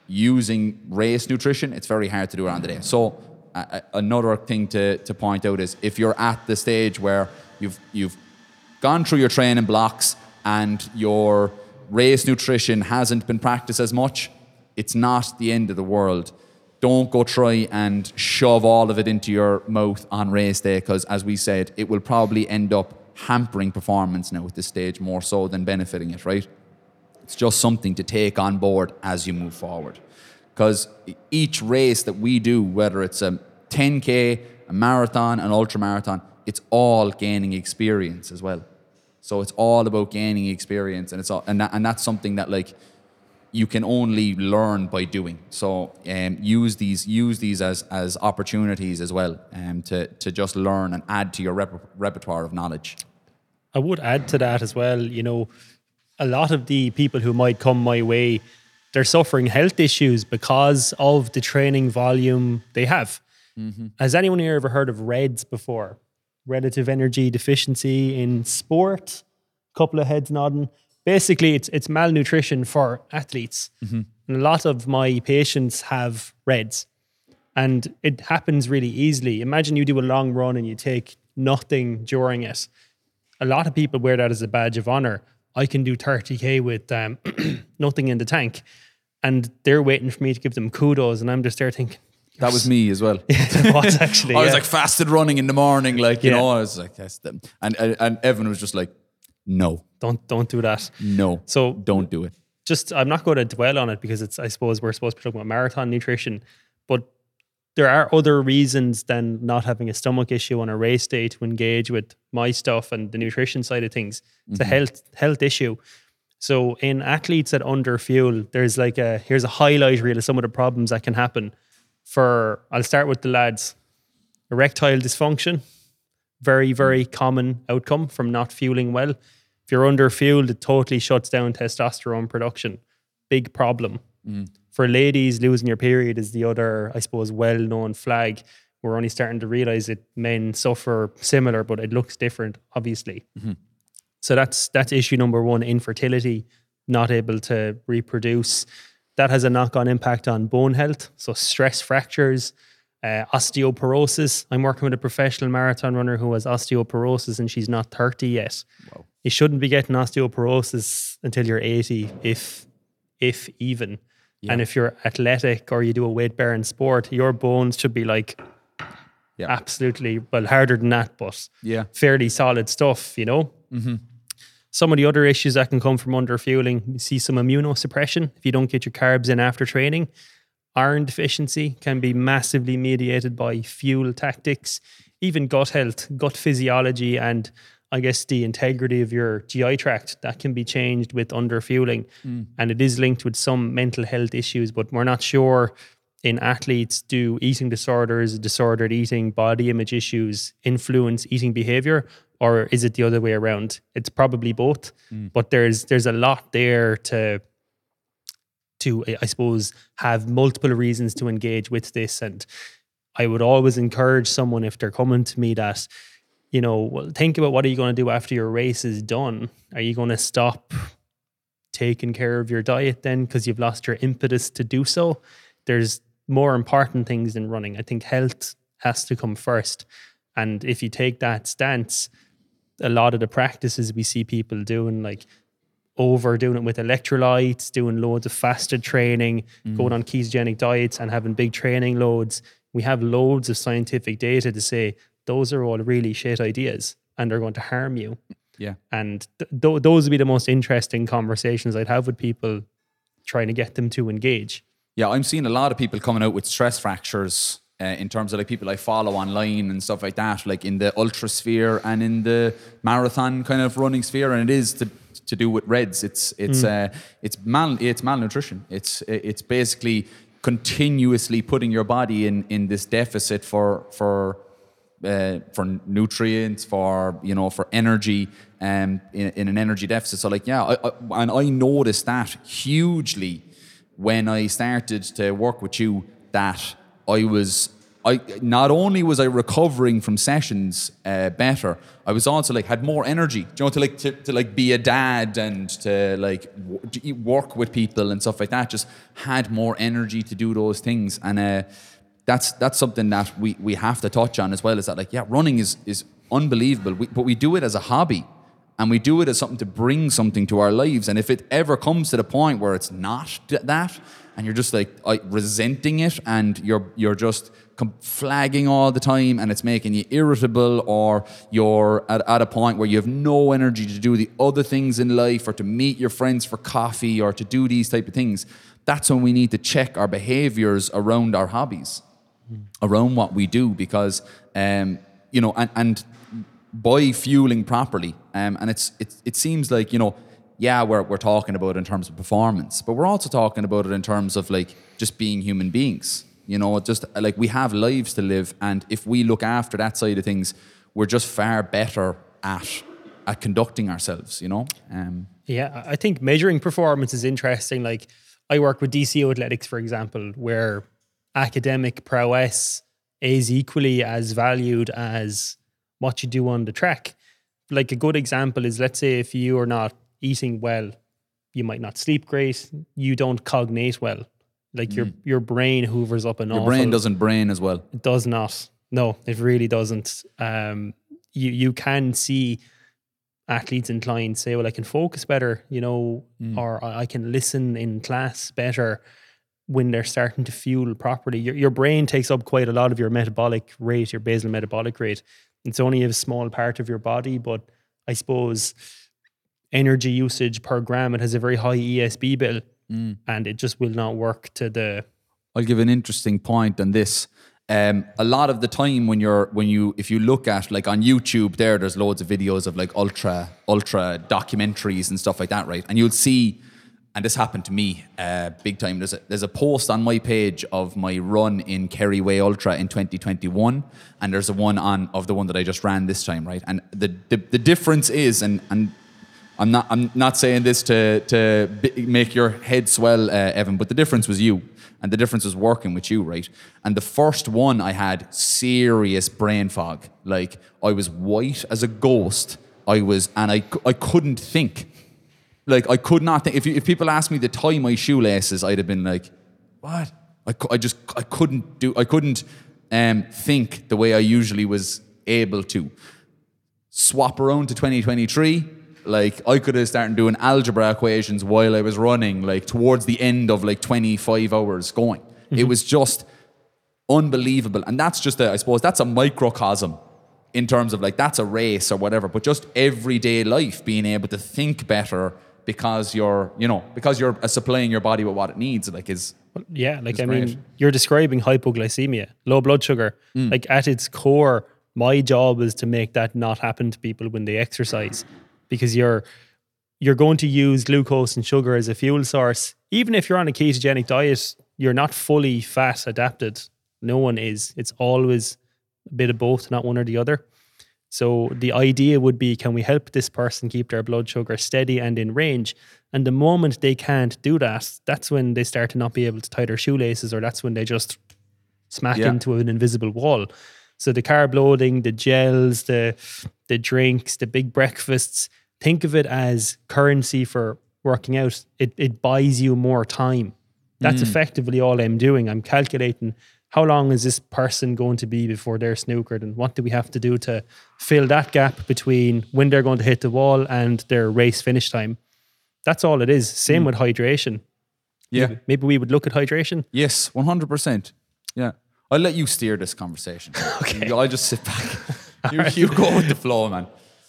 Speaker 1: using race nutrition, it's very hard to do it on the day. So uh, another thing to, to point out is if you're at the stage where you've you've gone through your training blocks and your race nutrition hasn't been practiced as much, it's not the end of the world. Don't go try and shove all of it into your mouth on race day, because as we said, it will probably end up hampering performance now at this stage more so than benefiting it, right? It's just something to take on board as you move forward. Because each race that we do, whether it's a ten K, a marathon, an ultra marathon, it's all gaining experience as well. So it's all about gaining experience, and it's all, and that, and that's something that like you can only learn by doing. So um, use these use these as as opportunities as well, um, to to just learn and add to your rep- repertoire of knowledge.
Speaker 2: I would add to that as well. You know, a lot of the people who might come my way, they're suffering health issues because of the training volume they have. Mm-hmm. Has anyone here ever heard of REDS before? Relative energy deficiency in sport? Couple of heads nodding. Basically, it's it's malnutrition for athletes. Mm-hmm. And a lot of my patients have REDS. And it happens really easily. Imagine you do a long run and you take nothing during it. A lot of people wear that as a badge of honor. I can do thirty K with um, nothing in the tank. And they're waiting for me to give them kudos. And I'm just there thinking,
Speaker 1: that was me as well.
Speaker 2: It was actually.
Speaker 1: I was
Speaker 2: yeah.
Speaker 1: like fasted running in the morning, like, you
Speaker 2: Yeah.
Speaker 1: know, I was like, that's them. And, and and Evan was just like, no,
Speaker 2: Don't don't do that.
Speaker 1: no,
Speaker 2: So
Speaker 1: don't do it.
Speaker 2: just, I'm not going to dwell on it because it's, I suppose we're supposed to be talking about marathon nutrition, but there are other reasons than not having a stomach issue on a race day to engage with my stuff and the nutrition side of things. It's mm-hmm. a health health issue. So in athletes that under fuel, there's like a, here's a highlight reel of some of the problems that can happen. For, I'll start with the lads. Erectile dysfunction, very, very common outcome from not fueling well. If you're under fueled, it totally shuts down testosterone production. Big problem. Mm. For ladies, losing your period is the other, I suppose, well-known flag. We're only starting to realize that men suffer similar, but it looks different, obviously. Mm-hmm. So that's that's issue number one, infertility, not able to reproduce. That has a knock-on impact on bone health. So stress fractures, uh, osteoporosis. I'm working with a professional marathon runner who has osteoporosis and she's not thirty yet. Wow. You shouldn't be getting osteoporosis until you're eighty, if if even. Yeah. And if you're athletic or you do a weight-bearing sport, your bones should be like yeah. absolutely, well, harder than that, but
Speaker 1: yeah.
Speaker 2: fairly solid stuff, you know? Mm-hmm. Some of the other issues that can come from underfueling, you see some immunosuppression if you don't get your carbs in after training. Iron deficiency can be massively mediated by fuel tactics, even gut health, gut physiology, and I guess the integrity of your G I tract that can be changed with underfueling. Mm. And it is linked with some mental health issues, but we're not sure in athletes, do eating disorders, disordered eating, body image issues influence eating behavior, or is it the other way around? It's probably both, mm. but there's there's a lot there to to I suppose have multiple reasons to engage with this. And I would always encourage someone, if they're coming to me, that, you know, well, think about what are you going to do after your race is done? Are you going to stop taking care of your diet then because you've lost your impetus to do so? There's more important things than running. I think health has to come first. And if you take that stance, a lot of the practices we see people doing, like overdoing it with electrolytes, doing loads of fasted training, mm. going on ketogenic diets and having big training loads. We have loads of scientific data to say those are all really shit ideas and they're going to harm you.
Speaker 1: Yeah.
Speaker 2: And th- th- those would be the most interesting conversations I'd have with people, trying to get them to engage.
Speaker 1: Yeah, I'm seeing a lot of people coming out with stress fractures uh, in terms of like people I follow online and stuff like that, like in the ultra sphere and in the marathon kind of running sphere, and it is to to do with reds. It's it's mm. uh, it's mal it's malnutrition. It's it's basically continuously putting your body in in this deficit for for uh, for nutrients, for you know for energy, um in, in an energy deficit. So like yeah, I, I, and I noticed that hugely when I started to work with you, that I was, I not only was I recovering from sessions uh, better, I was also like had more energy, you know, to like to, to like be a dad and to like w- to work with people and stuff like that. Just had more energy to do those things, and uh, that's that's something that we we have to touch on as well. Is that like yeah, running is is unbelievable, we, but we do it as a hobby. And we do it as something to bring something to our lives. And if it ever comes to the point where it's not that, and you're just like uh, resenting it, and you're you're just com- flagging all the time, and it's making you irritable, or you're at, at a point where you have no energy to do the other things in life, or to meet your friends for coffee, or to do these type of things, that's when we need to check our behaviors around our hobbies, mm. around what we do, because um, you know, and and. by fueling properly, um, and it's it, it seems like, you know, yeah, we're we're talking about it in terms of performance, but we're also talking about it in terms of like just being human beings. You know, just like we have lives to live, and if we look after that side of things, we're just far better at at conducting ourselves. You know, um,
Speaker 2: yeah, I think measuring performance is interesting. Like I work with D C O Athletics, for example, where academic prowess is equally as valued as what you do on the track. Like a good example is, let's say if you are not eating well, you might not sleep great, you don't cognate well. Like mm. your your brain hoovers up an
Speaker 1: Your
Speaker 2: awful...
Speaker 1: brain doesn't brain as well.
Speaker 2: It does not. No, it really doesn't. Um, you, you can see athletes inclined say, well, I can focus better, you know, mm. or I can listen in class better when they're starting to fuel properly. Your, your brain takes up quite a lot of your metabolic rate, your basal metabolic rate. It's only a small part of your body, but I suppose energy usage per gram, it has a very high E S B bill, mm. and it just will not work to the...
Speaker 1: I'll give an interesting point on this. Um, a lot of the time when you're, when you, if you look at like on YouTube there, there's loads of videos of like ultra, ultra documentaries and stuff like that, right? And you'll see, and this happened to me uh, big time. There's a, there's a post on my page of my run in Kerry Way Ultra in twenty twenty-one, and there's a one on of the one that I just ran this time, right? And the the, the difference is, and and I'm not I'm not saying this to to b- make your head swell, uh, Evan, but the difference was you, and the difference was working with you, right? And the first one I had serious brain fog, like I was white as a ghost. I was, and I I couldn't think. Like, I could not think. If, if people asked me to tie my shoelaces, I'd have been like, what? I, I just, I couldn't do, I couldn't um, think the way I usually was able to. Swap around to twenty twenty-three, like, I could have started doing algebra equations while I was running, like, towards the end of, like, twenty-five hours going. Mm-hmm. It was just unbelievable. And that's just, a, I suppose, that's a microcosm in terms of, like, that's a race or whatever, but just everyday life, being able to think better because you're, you know, because you're supplying your body with what it needs, like, is
Speaker 2: yeah, like,
Speaker 1: is
Speaker 2: I
Speaker 1: great.
Speaker 2: mean, you're describing hypoglycemia, low blood sugar. Mm. Like, at its core, my job is to make that not happen to people when they exercise, because you're you're going to use glucose and sugar as a fuel source. Even if you're on a ketogenic diet, you're not fully fat adapted. No one is. It's always a bit of both, not one or the other. So the idea would be, can we help this person keep their blood sugar steady and in range? And the moment they can't do that, that's when they start to not be able to tie their shoelaces, or that's when they just smack yeah. into an invisible wall. So the carb loading, the gels, the the drinks, the big breakfasts, think of it as currency for working out. It it buys you more time. That's mm. effectively all I'm doing. I'm calculating how long is this person going to be before they're snookered, and what do we have to do to fill that gap between when they're going to hit the wall and their race finish time. That's all it is. Same mm. with hydration.
Speaker 1: Yeah.
Speaker 2: Maybe, maybe we would look at hydration.
Speaker 1: Yes, one hundred percent. Yeah. I'll let you steer this conversation.
Speaker 2: Okay.
Speaker 1: I'll just sit back. You, right. you go with the flow, man.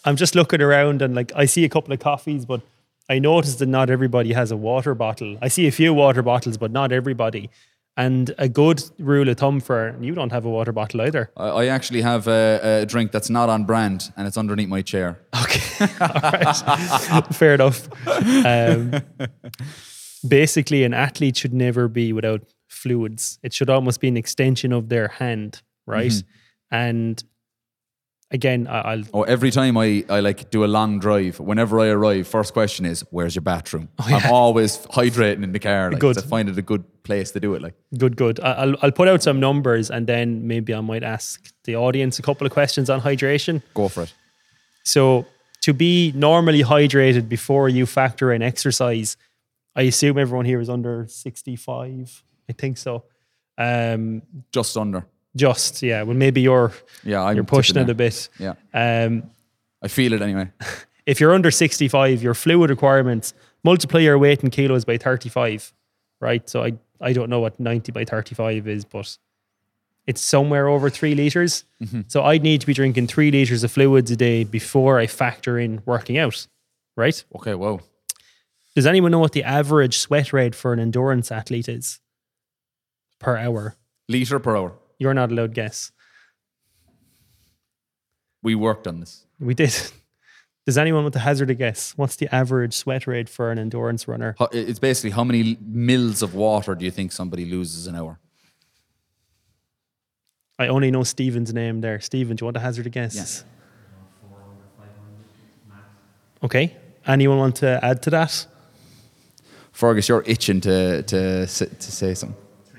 Speaker 2: I'm just looking around and like I see a couple of coffees, but I noticed that not everybody has a water bottle. I see a few water bottles, but not everybody. And a good rule of thumb for you don't have a water bottle either.
Speaker 1: I, I actually have a, a drink that's not on brand, and it's underneath my chair.
Speaker 2: Okay, all right, fair enough. Um, basically, an athlete should never be without fluids. It should almost be an extension of their hand, right? Mm-hmm. And again, I, I'll.
Speaker 1: Oh, every time I, I like do a long drive, whenever I arrive, first question is, "Where's your bathroom?" Oh, yeah. I'm always hydrating in the car, like, to find it a good place to do it. Like,
Speaker 2: good, good. I'll I'll put out some numbers, and then maybe I might ask the audience a couple of questions on hydration.
Speaker 1: Go for it.
Speaker 2: So, to be normally hydrated before you factor in exercise, I assume everyone here is under sixty-five. I think so. Um,
Speaker 1: Just under.
Speaker 2: Just, yeah. Well, maybe you're
Speaker 1: yeah, I'm
Speaker 2: you're pushing it
Speaker 1: there.
Speaker 2: a bit.
Speaker 1: Yeah.
Speaker 2: Um,
Speaker 1: I feel it anyway.
Speaker 2: If you're under sixty-five, your fluid requirements, multiply your weight in kilos by thirty-five, right? So I, I don't know what ninety by thirty-five is, but it's somewhere over three litres. Mm-hmm. So I'd need to be drinking three litres of fluids a day before I factor in working out, right?
Speaker 1: Okay, whoa.
Speaker 2: Does anyone know what the average sweat rate for an endurance athlete is per hour?
Speaker 1: Litre per hour.
Speaker 2: You're not allowed to guess.
Speaker 1: We worked on this.
Speaker 2: We did. Does anyone want to hazard a guess? What's the average sweat rate for an endurance runner?
Speaker 1: It's basically how many mils of water do you think somebody loses an hour?
Speaker 2: I only know Stephen's name there. Stephen, do you want to hazard a guess?
Speaker 1: Yes.
Speaker 2: Okay. Anyone want to add to that?
Speaker 1: Fergus, you're itching to to to say something.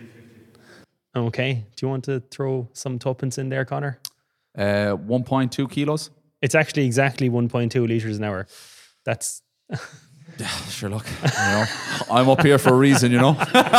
Speaker 2: Okay. Do you want to throw some tuppence in there, Connor?
Speaker 1: Uh, one point two kilos.
Speaker 2: It's actually exactly one point two litres an hour. That's...
Speaker 1: Sure, look, you know, I'm up here for a reason, you know.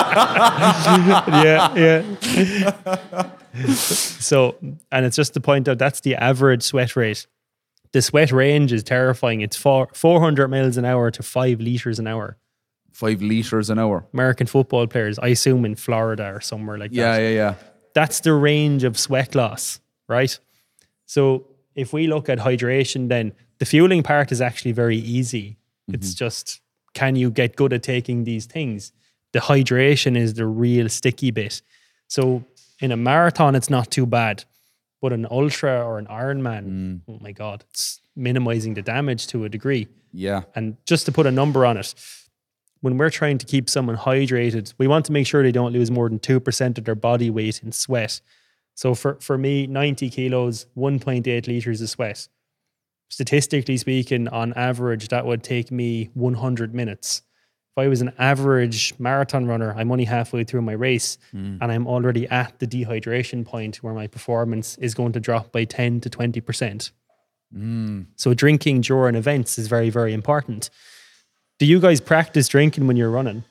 Speaker 2: yeah, yeah. So, and it's just to point out, that's the average sweat rate. The sweat range is terrifying. It's four, 400 mils an hour to five litres an hour.
Speaker 1: Five litres an hour.
Speaker 2: American football players, I assume in Florida or somewhere like
Speaker 1: yeah,
Speaker 2: that.
Speaker 1: Yeah, yeah, yeah.
Speaker 2: That's the range of sweat loss, right? So if we look at hydration, then the fueling part is actually very easy. Mm-hmm. It's just, can you get good at taking these things? The hydration is the real sticky bit. So in a marathon, it's not too bad. But an ultra or an Ironman, mm. oh my God, it's minimizing the damage to a degree.
Speaker 1: Yeah.
Speaker 2: And just to put a number on it, when we're trying to keep someone hydrated, we want to make sure they don't lose more than two percent of their body weight in sweat. So for, for me, ninety kilos, one point eight litres of sweat. Statistically speaking, on average, that would take me one hundred minutes. If I was an average marathon runner, I'm only halfway through my race mm. and I'm already at the dehydration point where my performance is going to drop by ten to twenty percent. Mm. So drinking during events is very, very important. Do you guys practice drinking when you're running?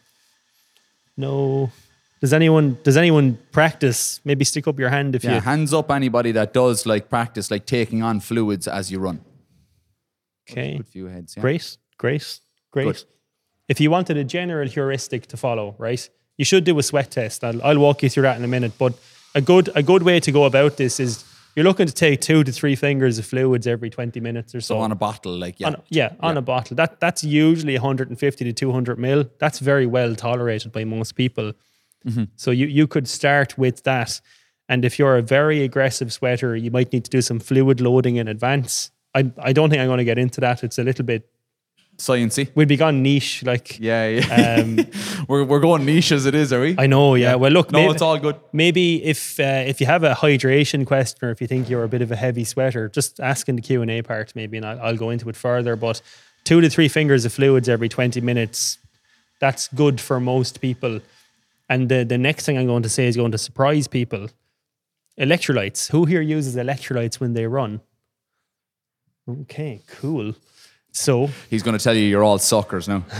Speaker 2: No. Does anyone does anyone practice? Maybe stick up your hand if
Speaker 1: yeah,
Speaker 2: you...
Speaker 1: hands up anybody that does like practice, like taking on fluids as you run.
Speaker 2: Okay.
Speaker 1: Good few heads, yeah.
Speaker 2: Great, great, great.
Speaker 1: Good.
Speaker 2: If you wanted a general heuristic to follow, right, you should do a sweat test. I'll, I'll walk you through that in a minute. But a good a good way to go about this is you're looking to take two to three fingers of fluids every twenty minutes or so.
Speaker 1: So on a bottle, like, yeah.
Speaker 2: On, yeah, on yeah. a bottle. That That's usually one hundred fifty to two hundred mil. That's very well tolerated by most people. Mm-hmm. So you, you could start with that. And if you're a very aggressive sweater, you might need to do some fluid loading in advance. I I don't think I'm going to get into that. It's a little bit
Speaker 1: sciencey.
Speaker 2: We'd be gone niche, like
Speaker 1: yeah, yeah. Um, we're we're going niche as it is, are we?
Speaker 2: I know, yeah. yeah. Well, look,
Speaker 1: no,
Speaker 2: maybe,
Speaker 1: it's all good.
Speaker 2: Maybe if uh, if you have a hydration question, or if you think you're a bit of a heavy sweater, just ask in the Q and A part, maybe, and I'll, I'll go into it further. But two to three fingers of fluids every twenty minutes, that's good for most people. And the the next thing I'm going to say is going to surprise people. Electrolytes. Who here uses electrolytes when they run? Okay, cool. So
Speaker 1: he's going to tell you you're all suckers now.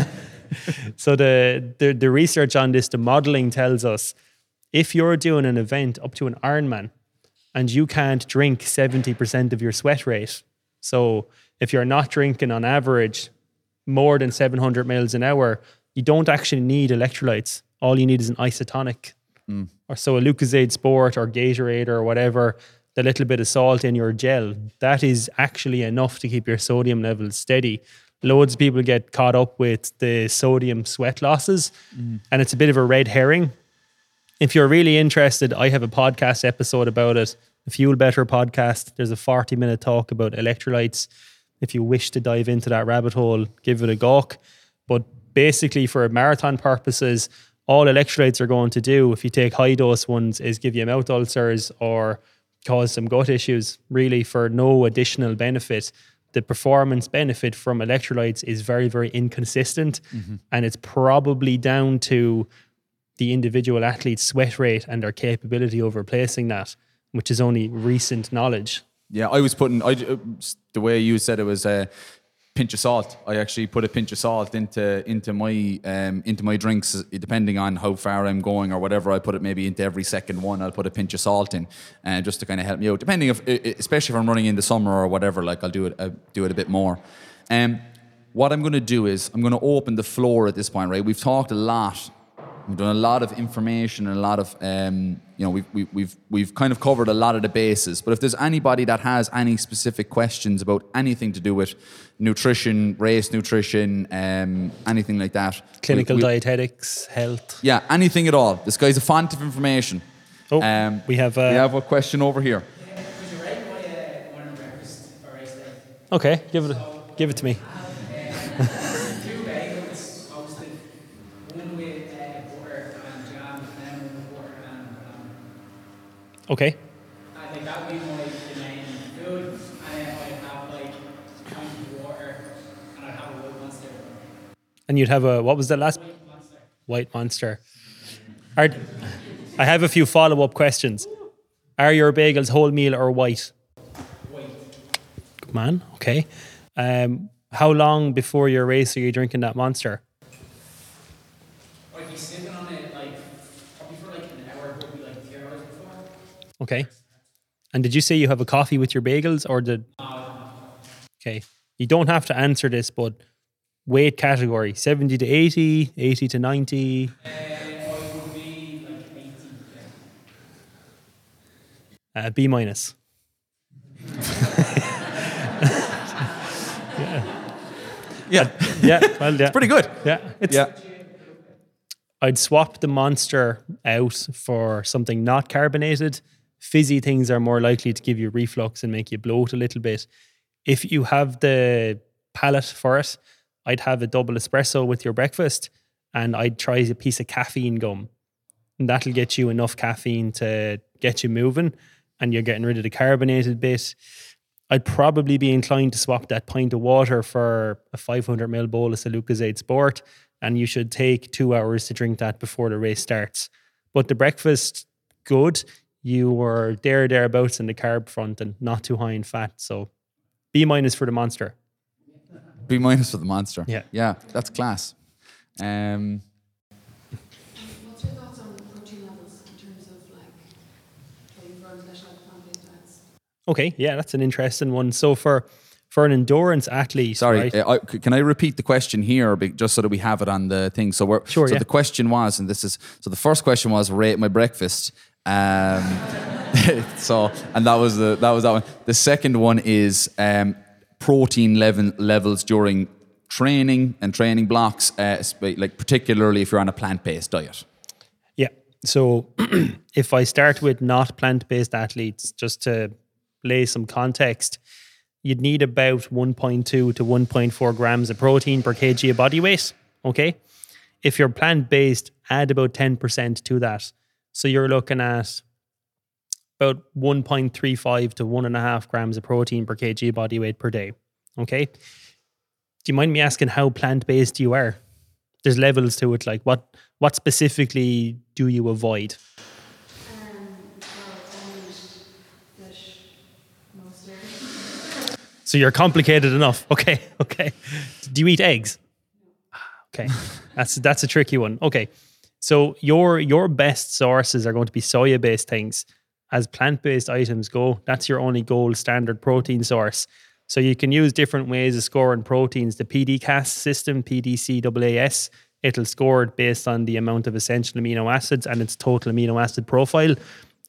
Speaker 2: So the, the the research on this, the modeling tells us if you're doing an event up to an Ironman and you can't drink seventy percent of your sweat rate, so if you're not drinking on average more than seven hundred mils an hour, you don't actually need electrolytes. All you need is an isotonic mm. or so a Lucozade Sport or Gatorade or whatever. the little bit of salt in your gel, that is actually enough to keep your sodium levels steady. Loads of people get caught up with the sodium sweat losses, mm. and it's a bit of a red herring. If you're really interested, I have a podcast episode about it, the Fuel Better podcast. There's a forty minute talk about electrolytes. If you wish to dive into that rabbit hole, give it a gawk. But basically, for marathon purposes, all electrolytes are going to do, if you take high dose ones, is give you mouth ulcers or cause some gut issues, really for no additional benefit. The performance benefit from electrolytes is very, very inconsistent. Mm-hmm. And it's probably down to the individual athlete's sweat rate and their capability of replacing that, which is only recent knowledge.
Speaker 1: Yeah, I was putting, I, the way you said it was a pinch of salt. I actually put a pinch of salt into into my um, into my drinks, depending on how far I'm going or whatever. I put it maybe into every second one. I'll put a pinch of salt in, uh, just to kind of help me out. Depending if, especially if I'm running in the summer or whatever, like I'll do it, I'll do it a bit more. Um, what I'm going to do is I'm going to open the floor at this point. Right, we've talked a lot. We've done a lot of information and a lot of, um, you know, we've, we, we've we've kind of covered a lot of the bases. But if there's anybody that has any specific questions about anything to do with nutrition, race nutrition, um, anything like that.
Speaker 2: Clinical
Speaker 1: we, we,
Speaker 2: dietetics, health.
Speaker 1: Yeah, anything at all. This guy's a font of information.
Speaker 2: Oh, um, we have uh,
Speaker 1: we have a question over here.
Speaker 2: Okay, give it, give it to me. Okay.
Speaker 4: I think that would be my main food, and then I'd have like a pint of water, and I'd have a white monster.
Speaker 2: And you'd have a, what was the last?
Speaker 4: White monster.
Speaker 2: White monster. Are, I have a few follow-up questions. Are your bagels wholemeal or white?
Speaker 4: White.
Speaker 2: Good man, okay. Um, how long before your race are you drinking that monster?
Speaker 4: I'd be sipping on it like, probably for like an hour, probably like two hours before.
Speaker 2: Okay. And did you say you have a coffee with your bagels or did...
Speaker 4: No.
Speaker 2: Okay. You don't have to answer this, but weight category, seventy to eighty, eighty to ninety.
Speaker 4: Uh, I would be like eighty.
Speaker 2: Uh, B minus.
Speaker 1: Yeah.
Speaker 2: Yeah, well, yeah.
Speaker 1: It's pretty good.
Speaker 2: Yeah. It's,
Speaker 1: Yeah.
Speaker 2: I'd swap the monster out for something not carbonated. Fizzy things are more likely to give you reflux and make you bloat a little bit. If you have the palate for it, I'd have a double espresso with your breakfast and I'd try a piece of caffeine gum. And that'll get you enough caffeine to get you moving and you're getting rid of the carbonated bit. I'd probably be inclined to swap that pint of water for a five hundred milliliter bolus of Lucozade Sport, and you should take two hours to drink that before the race starts. But the breakfast, good. You were there, thereabouts in the carb front and not too high in fat. So B minus for the monster.
Speaker 1: B minus for the monster.
Speaker 2: Yeah.
Speaker 1: Yeah, that's class. Um,
Speaker 5: What's your thoughts on protein levels in terms of like how you run specialized plant-based diets?
Speaker 2: Okay, yeah, that's an interesting one. So for for an endurance athlete,
Speaker 1: Sorry,
Speaker 2: right?
Speaker 1: uh, I, can I repeat the question here, be- just so that we have it on the thing? So we're
Speaker 2: Sure,
Speaker 1: So
Speaker 2: yeah.
Speaker 1: the question was, and this is so the first question was rate my breakfast. Um, so and that was the that was that one. The second one is um, protein level levels during training and training blocks, uh, sp- like particularly if you're on a plant-based diet.
Speaker 2: Yeah. So if I start with not plant-based athletes, just to lay some context, you'd need about one point two to one point four grams of protein per kg of body weight. Okay. If you're plant-based, add about ten percent to that. So you're looking at about one point three five to one and a half grams of protein per kg of body weight per day. Okay. Do you mind me asking how plant-based you are? There's levels to it. Like what, what specifically do you avoid?
Speaker 5: Um, well, almond, fish, mostly.
Speaker 2: So you're complicated enough. Okay. Okay. Do you eat eggs? Okay. That's, that's a tricky one. Okay. So your, your best sources are going to be soya-based things. As plant-based items go, that's your only gold standard protein source. So you can use different ways of scoring proteins. The P D C A S system, P D C A A S, it'll score it based on the amount of essential amino acids and its total amino acid profile.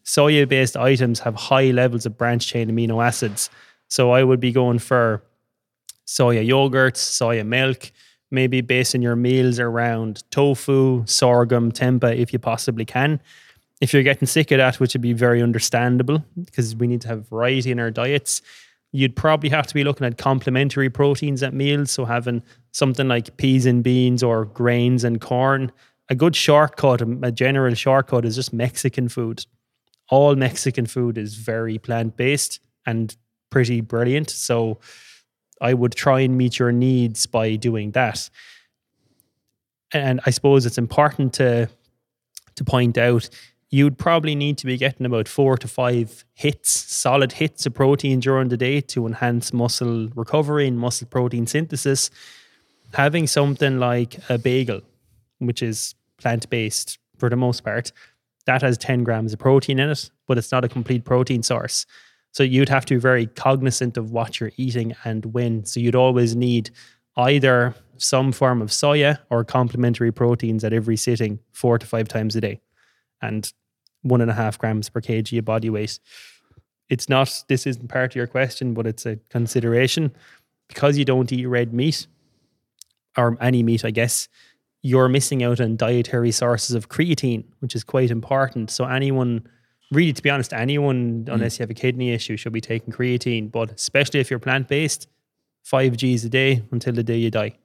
Speaker 2: soya-based items have high levels of branched-chain amino acids. So I would be going for soya yogurts, soya milk, maybe basing your meals around tofu, sorghum, tempeh, if you possibly can. If you're getting sick of that, which would be very understandable because we need to have variety in our diets, you'd probably have to be looking at complementary proteins at meals. So having something like peas and beans or grains and corn. A good shortcut, a general shortcut is just Mexican food. All Mexican food is very plant-based and pretty brilliant. So I would try and meet your needs by doing that. And I suppose it's important to to point out, you'd probably need to be getting about four to five hits, solid hits of protein during the day to enhance muscle recovery and muscle protein synthesis. Having something like a bagel, which is plant-based for the most part, that has ten grams of protein in it, but it's not a complete protein source. So you'd have to be very cognizant of what you're eating and when. So you'd always need either some form of soya or complementary proteins at every sitting, four to five times a day, and one and a half grams per kg of body weight. It's not, this isn't part of your question, but it's a consideration. Because you don't eat red meat, or any meat, I guess, you're missing out on dietary sources of creatine, which is quite important. So anyone, really, to be honest, anyone, unless you have a kidney issue, should be taking creatine. But especially if you're plant-based, five G's a day until the day you die.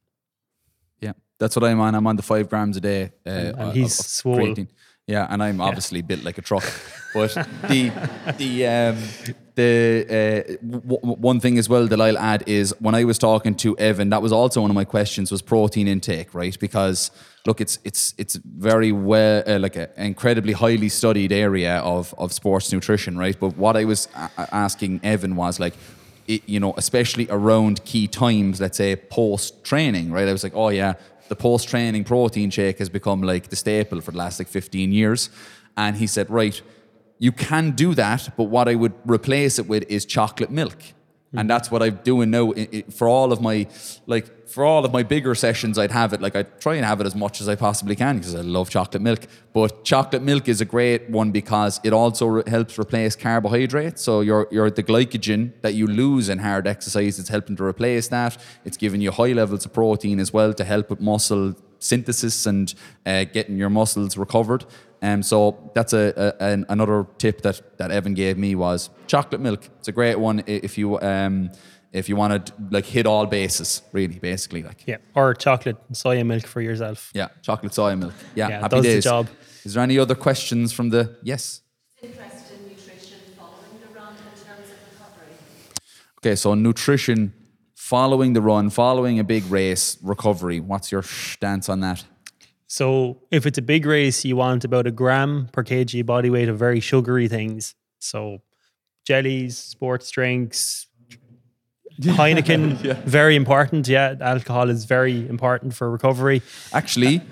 Speaker 1: Yeah, that's what I'm on. I'm on the five grams a day. Uh,
Speaker 2: And, and
Speaker 1: of-
Speaker 2: he's
Speaker 1: of
Speaker 2: swole.
Speaker 1: creatine. Yeah, and I'm obviously built like a truck. But the the um, the uh, w- w- one thing as well that I'll add is when I was talking to Evan, that was also one of my questions was protein intake, right? Because look, it's it's it's very well uh, like an incredibly highly studied area of of sports nutrition, right? But what I was a- asking Evan was like, it, you know, especially around key times, let's say post training, right? I was like, oh yeah. The post-training protein shake has become like the staple for the last like fifteen years. And he said, right, you can do that, but what I would replace it with is chocolate milk. Mm. And that's what I'm doing now. It, it, for all of my, like, for all of my bigger sessions, I'd have it, like I try and have it as much as I possibly can because I love chocolate milk. But chocolate milk is a great one because it also re- helps replace carbohydrates. So your your the glycogen that you lose in hard exercise, it's helping to replace that. It's giving you high levels of protein as well to help with muscle synthesis and uh, getting your muscles recovered. Um, so that's a, a an, another tip that, that Evan gave me was chocolate milk. It's a great one if you um if you want to like hit all bases, really, basically, like
Speaker 2: Yeah, or chocolate and soya milk for yourself.
Speaker 1: yeah, chocolate soy milk. Yeah,
Speaker 2: Yeah,
Speaker 1: happy
Speaker 2: does the
Speaker 1: days.
Speaker 2: job.
Speaker 1: Is there any other questions from the yes?
Speaker 6: Interest in nutrition following the run in terms of recovery?
Speaker 1: Okay, so nutrition following the run, following a big race, recovery. What's your stance on that?
Speaker 2: So if it's a big race, you want about a gram per kg body weight of very sugary things. So jellies, sports drinks, Heineken, very important. Yeah, alcohol is very important for recovery.
Speaker 1: Actually,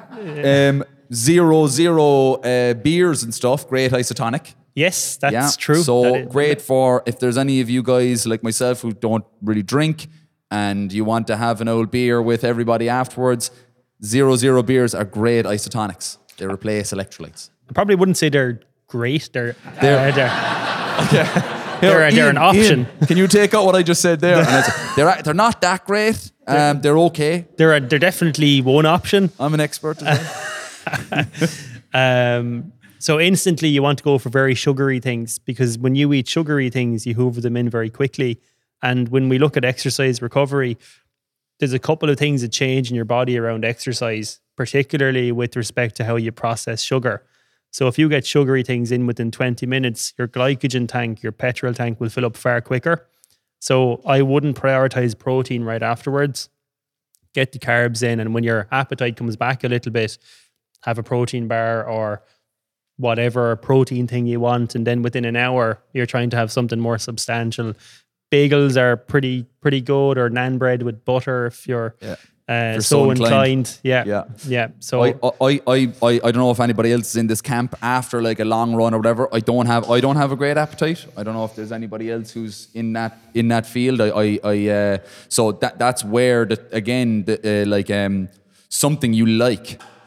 Speaker 1: um, zero zero uh, beers and stuff. Great isotonic.
Speaker 2: Yes, that's
Speaker 1: Yeah,
Speaker 2: true.
Speaker 1: So
Speaker 2: That is-
Speaker 1: great for if there's any of you guys like myself who don't really drink and you want to have an old beer with everybody afterwards. Zero zero beers are great isotonics. They replace electrolytes.
Speaker 2: I probably wouldn't say they're great. They're
Speaker 1: They're-
Speaker 2: uh, they're, they're, they're an option.
Speaker 1: Ian, can you take out what I just said there? And I said, they're they're not that great. Um, they're okay.
Speaker 2: They're a, they're definitely one option.
Speaker 1: I'm an expert. As well.
Speaker 2: Um, so instantly you want to go for very sugary things because when you eat sugary things, you hoover them in very quickly. And when we look at exercise recovery, there's a couple of things that change in your body around exercise, particularly with respect to how you process sugar. So if you get sugary things in within twenty minutes, your glycogen tank, your petrol tank will fill up far quicker. So I wouldn't prioritize protein right afterwards. Get the carbs in, and when your appetite comes back a little bit, have a protein bar or whatever protein thing you want. And then within an hour, you're trying to have something more substantial. Bagels are pretty pretty good, or naan bread with butter if you're,
Speaker 1: Yeah.
Speaker 2: uh,
Speaker 1: you're
Speaker 2: so
Speaker 1: so
Speaker 2: inclined.
Speaker 1: inclined.
Speaker 2: Yeah.
Speaker 1: Yeah.
Speaker 2: Yeah. So
Speaker 1: I, I, I, I, I don't know if anybody else is in this camp after like a long run or whatever. I don't have I don't have a great appetite. I don't know if there's anybody else who's in that in that field. I, I, I uh, so that that's where the again the, uh, like um something you like.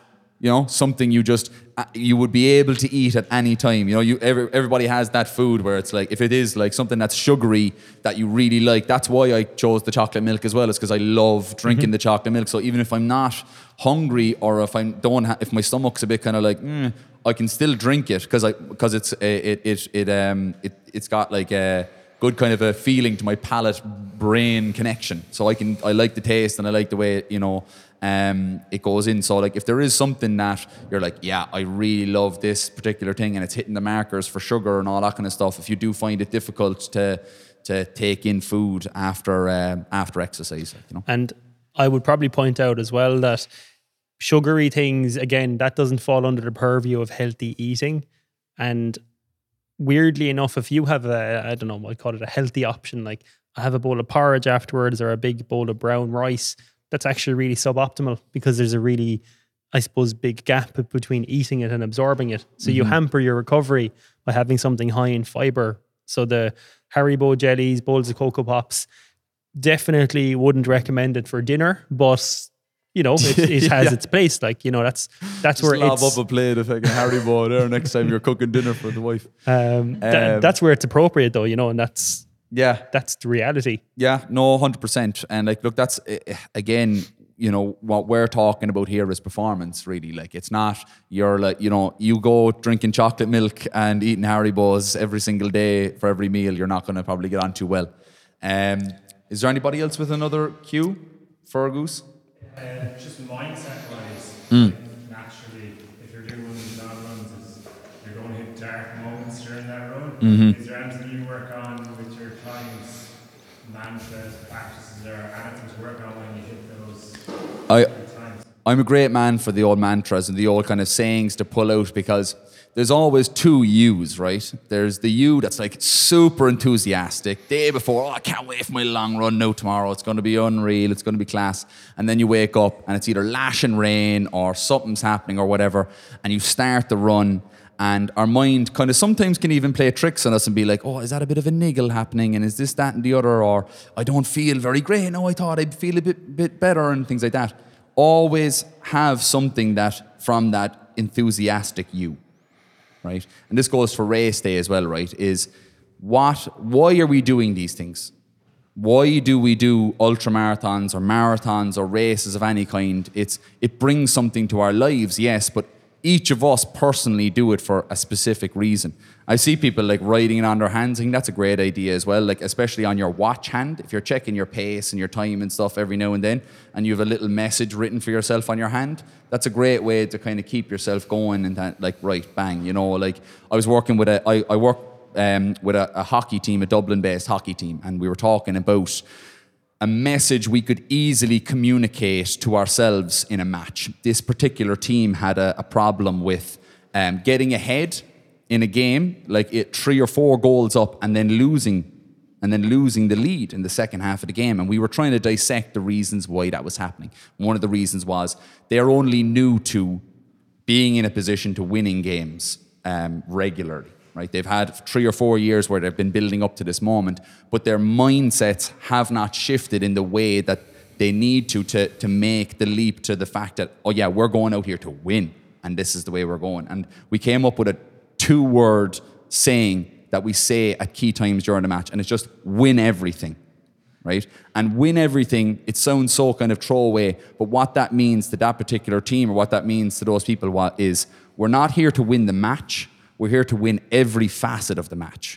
Speaker 1: You know, something you just uh, you would be able to eat at any time. You know, you every, everybody has that food where it's like, if it is like something that's sugary that you really like. That's why I chose the chocolate milk as well, is because I love drinking mm-hmm. the chocolate milk. So even if I'm not hungry, or if I don't, ha- if my stomach's a bit kind of like, mm, I can still drink it because I because it's it it it um it it's got like a good kind of a feeling to my palate brain connection. So I can I like the taste, and I like the way, you know. Um, it goes in. So like, if there is something that you're like, yeah, I really love this particular thing, and it's hitting the markers for sugar and all that kind of stuff, if you do find it difficult to to take in food after um, after exercise, you know.
Speaker 2: And I would probably point out as well that sugary things, again, that doesn't fall under the purview of healthy eating. And weirdly enough, if you have a, I don't know, I call it a healthy option, like I have a bowl of porridge afterwards or a big bowl of brown rice, that's actually really suboptimal, because there's a really, I suppose, big gap between eating it and absorbing it. So mm-hmm. you hamper your recovery by having something high in fiber. So the Haribo jellies, bowls of Cocoa Pops, definitely wouldn't recommend it for dinner, but you know, it, it has yeah. its place. Like, you know, that's that's
Speaker 1: Just
Speaker 2: where
Speaker 1: lob
Speaker 2: it's...
Speaker 1: up a plate of fucking Haribo there next time you're cooking dinner for the wife.
Speaker 2: Um, th-
Speaker 1: um,
Speaker 2: that's where it's appropriate though, you know, and that's...
Speaker 1: Yeah.
Speaker 2: That's the reality.
Speaker 1: Yeah, no, one hundred percent. And like, look, that's, uh, again, you know, what we're talking about here is performance, really. Like, it's not, you're like, you know, you go drinking chocolate milk and eating Haribos every single day for every meal, you're not going to probably get on too well. Um, is there anybody else with another cue for Goose?
Speaker 7: Uh, just mindset-wise,
Speaker 1: Mm.
Speaker 7: naturally, if you're doing one of these long runs, is you're going to hit dark moments during that run.
Speaker 1: Mhm.
Speaker 7: Is there anything you work on with your clients, mantras, practices, or anything to work on when you hit those
Speaker 1: I,
Speaker 7: times?
Speaker 1: I'm a great man for the old mantras and the old kind of sayings to pull out, because there's always two yous, right? There's the you that's like super enthusiastic, day before, oh, I can't wait for my long run now tomorrow. It's going to be unreal. It's going to be class. And then you wake up and it's either lashing rain or something's happening or whatever, and you start the run, and our mind kind of sometimes can even play tricks on us and be like, oh, is that a bit of a niggle happening? And is this, that, and the other? Or I don't feel very great. No, I thought I'd feel a bit, bit better, and things like that. Always have something that from that enthusiastic you. Right? And this goes for race day as well, right? Is what, why are we doing these things? Why do we do ultra marathons or marathons or races of any kind? It's, it brings something to our lives, yes, but each of us personally do it for a specific reason. I see people like writing it on their hands. I think that's a great idea as well, like especially on your watch hand. If you're checking your pace and your time and stuff every now and then, and you have a little message written for yourself on your hand, that's a great way to kind of keep yourself going and that, like, right, bang, you know, like I was working with a, I, I work um, with a, a hockey team, a Dublin-based hockey team, and we were talking about a message we could easily communicate to ourselves in a match. This particular team had a, a problem with um, getting ahead in a game, like it, three or four goals up, and then losing, and then losing the lead in the second half of the game. And we were trying to dissect the reasons why that was happening. One of the reasons was they're only new to being in a position to winning games um, regularly. Right? They've had three or four years where they've been building up to this moment, but their mindsets have not shifted in the way that they need to, to to make the leap to the fact that, oh yeah, we're going out here to win, and this is the way we're going. And we came up with a two-word saying that we say at key times during the match, and it's just win everything, right? And win everything, it sounds so kind of throwaway, but what that means to that particular team, or what that means to those people, what is, we're not here to win the match. We're here to win every facet of the match.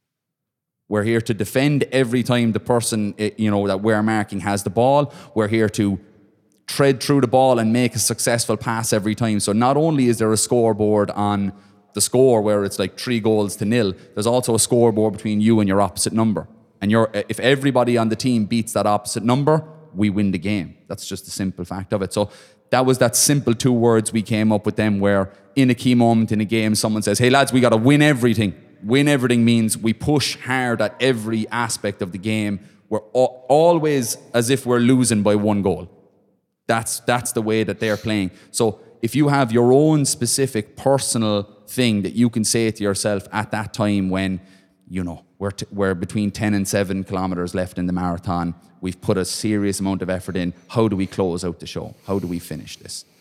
Speaker 1: We're here to defend every time the person, you know, that we're marking has the ball. We're here to tread through the ball and make a successful pass every time. So not only is there a scoreboard on the score where it's like three goals to nil, there's also a scoreboard between you and your opposite number. And you're, if everybody on the team beats that opposite number, we win the game. That's just the simple fact of it. So that was that simple two words we came up with them, where in a key moment in a game, someone says, hey lads, we got to win everything. Win everything means we push hard at every aspect of the game. We're al- always as if we're losing by one goal. That's, that's the way that they're playing. So if you have your own specific personal thing that you can say to yourself at that time when, you know, we're, t- we're between ten and seven kilometers left in the marathon, we've put a serious amount of effort in, how do we close out the show? How do we finish this?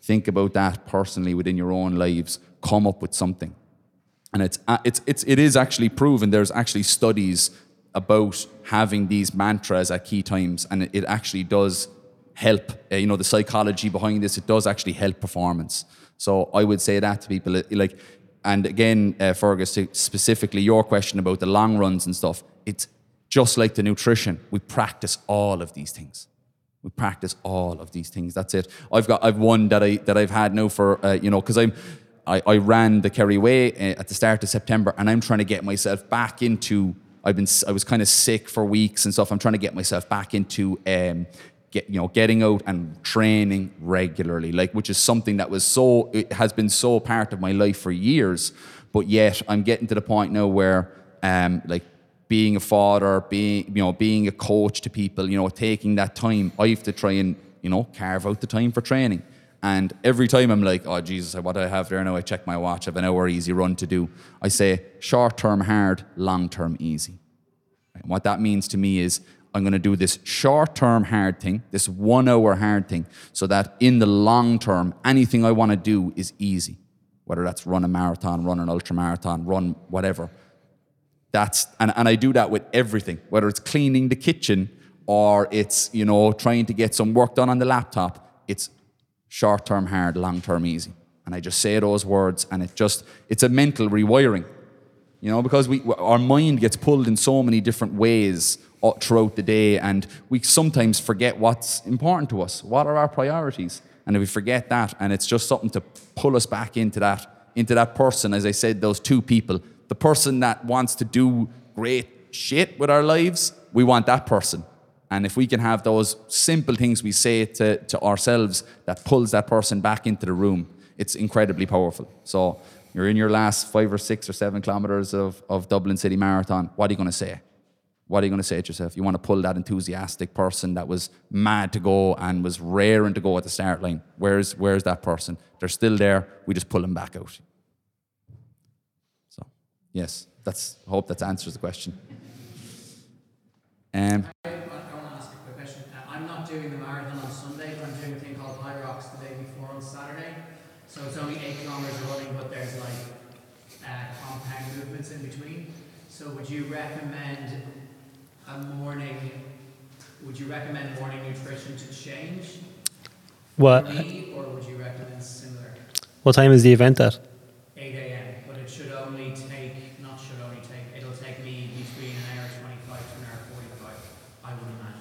Speaker 1: Think about that personally within your own lives. Come up with something. And it's uh, it's it's it is actually proven. There's actually studies about having these mantras at key times, and it, it actually does help. Uh, you know, the psychology behind this, it does actually help performance. So I would say that to people, uh, like, and again, uh, Fergus, to specifically your question about the long runs and stuff. It's just like the nutrition. We practice all of these things. We practice all of these things. That's it. I've got I've one that I that I've had now for uh, you know, because I'm. I, I ran the Kerry Way at the start of September, and I'm trying to get myself back into. I've been. I was kind of sick for weeks and stuff. I'm trying to get myself back into, um, get you know, getting out and training regularly, like which is something that was so. It has been so part of my life for years, but yet I'm getting to the point now where, um, like being a father, being you know, being a coach to people, you know, taking that time. I have to try and you know carve out the time for training. And every time I'm like, oh, Jesus, what do I have there now? I check my watch. I have an hour easy run to do. I say short-term hard, long-term easy. And what that means to me is I'm going to do this short-term hard thing, this one-hour hard thing, so that in the long term, anything I want to do is easy. Whether that's run a marathon, run an ultra-marathon, run whatever. That's and, and I do that with everything, whether it's cleaning the kitchen or it's, you know, trying to get some work done on the laptop. It's short-term hard, long-term easy. And I just say those words, and it just, it's a mental rewiring, you know, because we, our mind gets pulled in so many different ways throughout the day, and we sometimes forget what's important to us. What are our priorities? And if we forget that, and it's just something to pull us back into that, into that person, as I said, those two people, the person that wants to do great shit with our lives, we want that person. And if we can have those simple things we say to, to ourselves that pulls that person back into the room, it's incredibly powerful. So you're in your last five or six or seven kilometres of, of Dublin City Marathon. What are you going to say? What are you going to say to yourself? You want to pull that enthusiastic person that was mad to go and was raring to go at the start line. Where's, where's that person? They're still there. We just pull them back out. So, yes, that's, I hope that answers the question. Um,
Speaker 4: I'm not doing the marathon on Sunday, but I'm doing a thing called High Rocks the day before on Saturday. So it's only eight kilometers running, but there's like uh, compound movements in between. So would you recommend a morning? Would you recommend morning nutrition to change
Speaker 2: What?
Speaker 4: for me, or would you recommend similar?
Speaker 2: What time is the event at?
Speaker 4: eight a.m. But it should only take, not should only take. It'll take me between an hour twenty-five to an hour forty-five. I would imagine.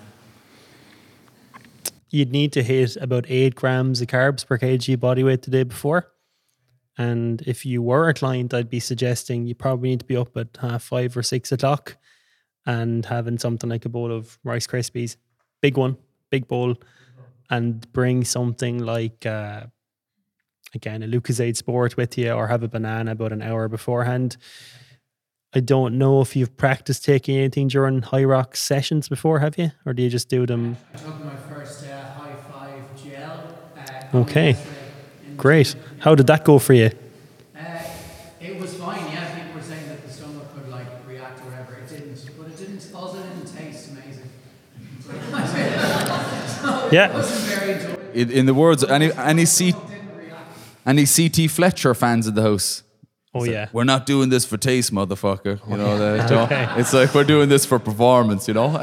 Speaker 2: You'd need to hit about eight grams of carbs per kg body weight the day before. And if you were a client, I'd be suggesting you probably need to be up at half five or six o'clock and having something like a bowl of Rice Krispies, big one, big bowl, and bring something like, uh, again, a Lucozade Sport with you, or have a banana about an hour beforehand. I don't know if you've practiced taking anything during High Rocks sessions before, have you? Or do you just do them?
Speaker 4: I took my first uh, high five gel. Uh,
Speaker 2: Okay,
Speaker 4: in-
Speaker 2: great. How did that go for you?
Speaker 4: Uh, it was fine, yeah. People were saying that the stomach could like react or whatever. It didn't, but it didn't. Also, didn't taste amazing. So, so
Speaker 2: Yeah.
Speaker 4: it wasn't very enjoyable.
Speaker 1: in, in the words, any any C,
Speaker 4: Didn't react.
Speaker 1: any C T Fletcher fans in the house?
Speaker 2: Oh, yeah.
Speaker 1: We're not doing this for taste, motherfucker. You know, the,
Speaker 2: Okay.
Speaker 1: it's like we're doing this for performance. You know.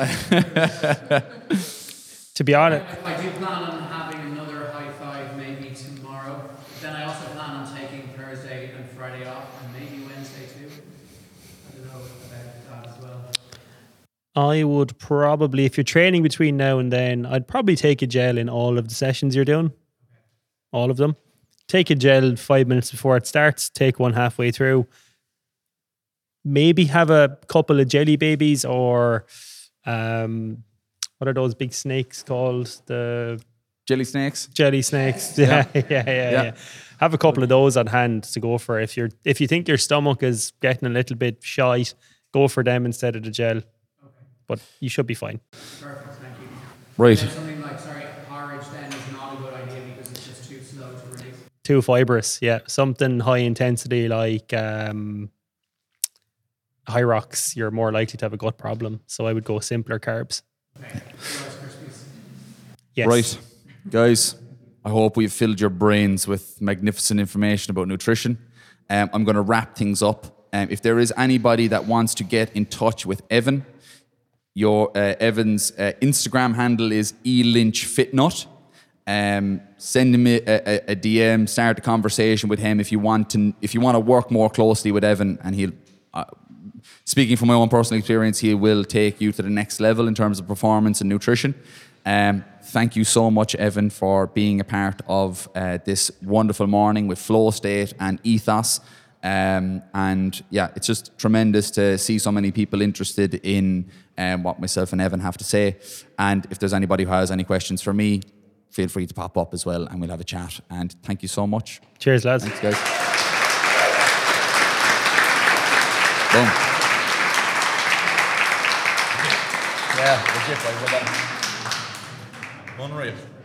Speaker 2: To be honest,
Speaker 4: I do plan on having another high five maybe tomorrow. Then I also plan on taking Thursday and Friday off, and maybe Wednesday too. I don't know about that as well.
Speaker 2: I would probably, if you're training between now and then, I'd probably take a gel in all of the sessions you're doing. All of them. Take a gel five minutes before it starts. Take one halfway through. Maybe have a couple of jelly babies, or um, what are those big snakes called? The
Speaker 1: Jelly snakes.
Speaker 2: jelly snakes. Yeah, yeah, yeah, yeah,
Speaker 1: Yeah.
Speaker 2: yeah. Have a couple of those on hand to go for. If you're if you think your stomach is getting a little bit shite, go for them instead of the gel. But you should be fine.
Speaker 4: Perfect, thank you.
Speaker 1: Right.
Speaker 4: And something like, sorry, porridge then is not a good idea because it's just too slow to release.
Speaker 2: Too fibrous, yeah. Something high intensity like um, High Rocks, you're more likely to have a gut problem. So I would go simpler carbs.
Speaker 4: Okay, Rice Krispies.
Speaker 2: Yes.
Speaker 1: Right, guys. I hope we've filled your brains with magnificent information about nutrition. Um, I'm going to wrap things up. Um, if there is anybody that wants to get in touch with Evan, your uh, Evan's uh, Instagram handle is elynchfitnut. Um, send him a, a, a D M, start a conversation with him if you want to. If you want to work more closely with Evan, and he'll. Uh, speaking from my own personal experience, he will take you to the next level in terms of performance and nutrition. Um, thank you so much, Evan, for being a part of uh, this wonderful morning with Flow State and Ethos. Um, and yeah, it's just tremendous to see so many people interested in um, what myself and Evan have to say. And if there's anybody who has any questions for me, feel free to pop up as well and we'll have a chat. And thank you so much.
Speaker 2: Cheers, lads.
Speaker 1: Thanks, guys. Boom. Yeah, legit, like, well done. Unreal.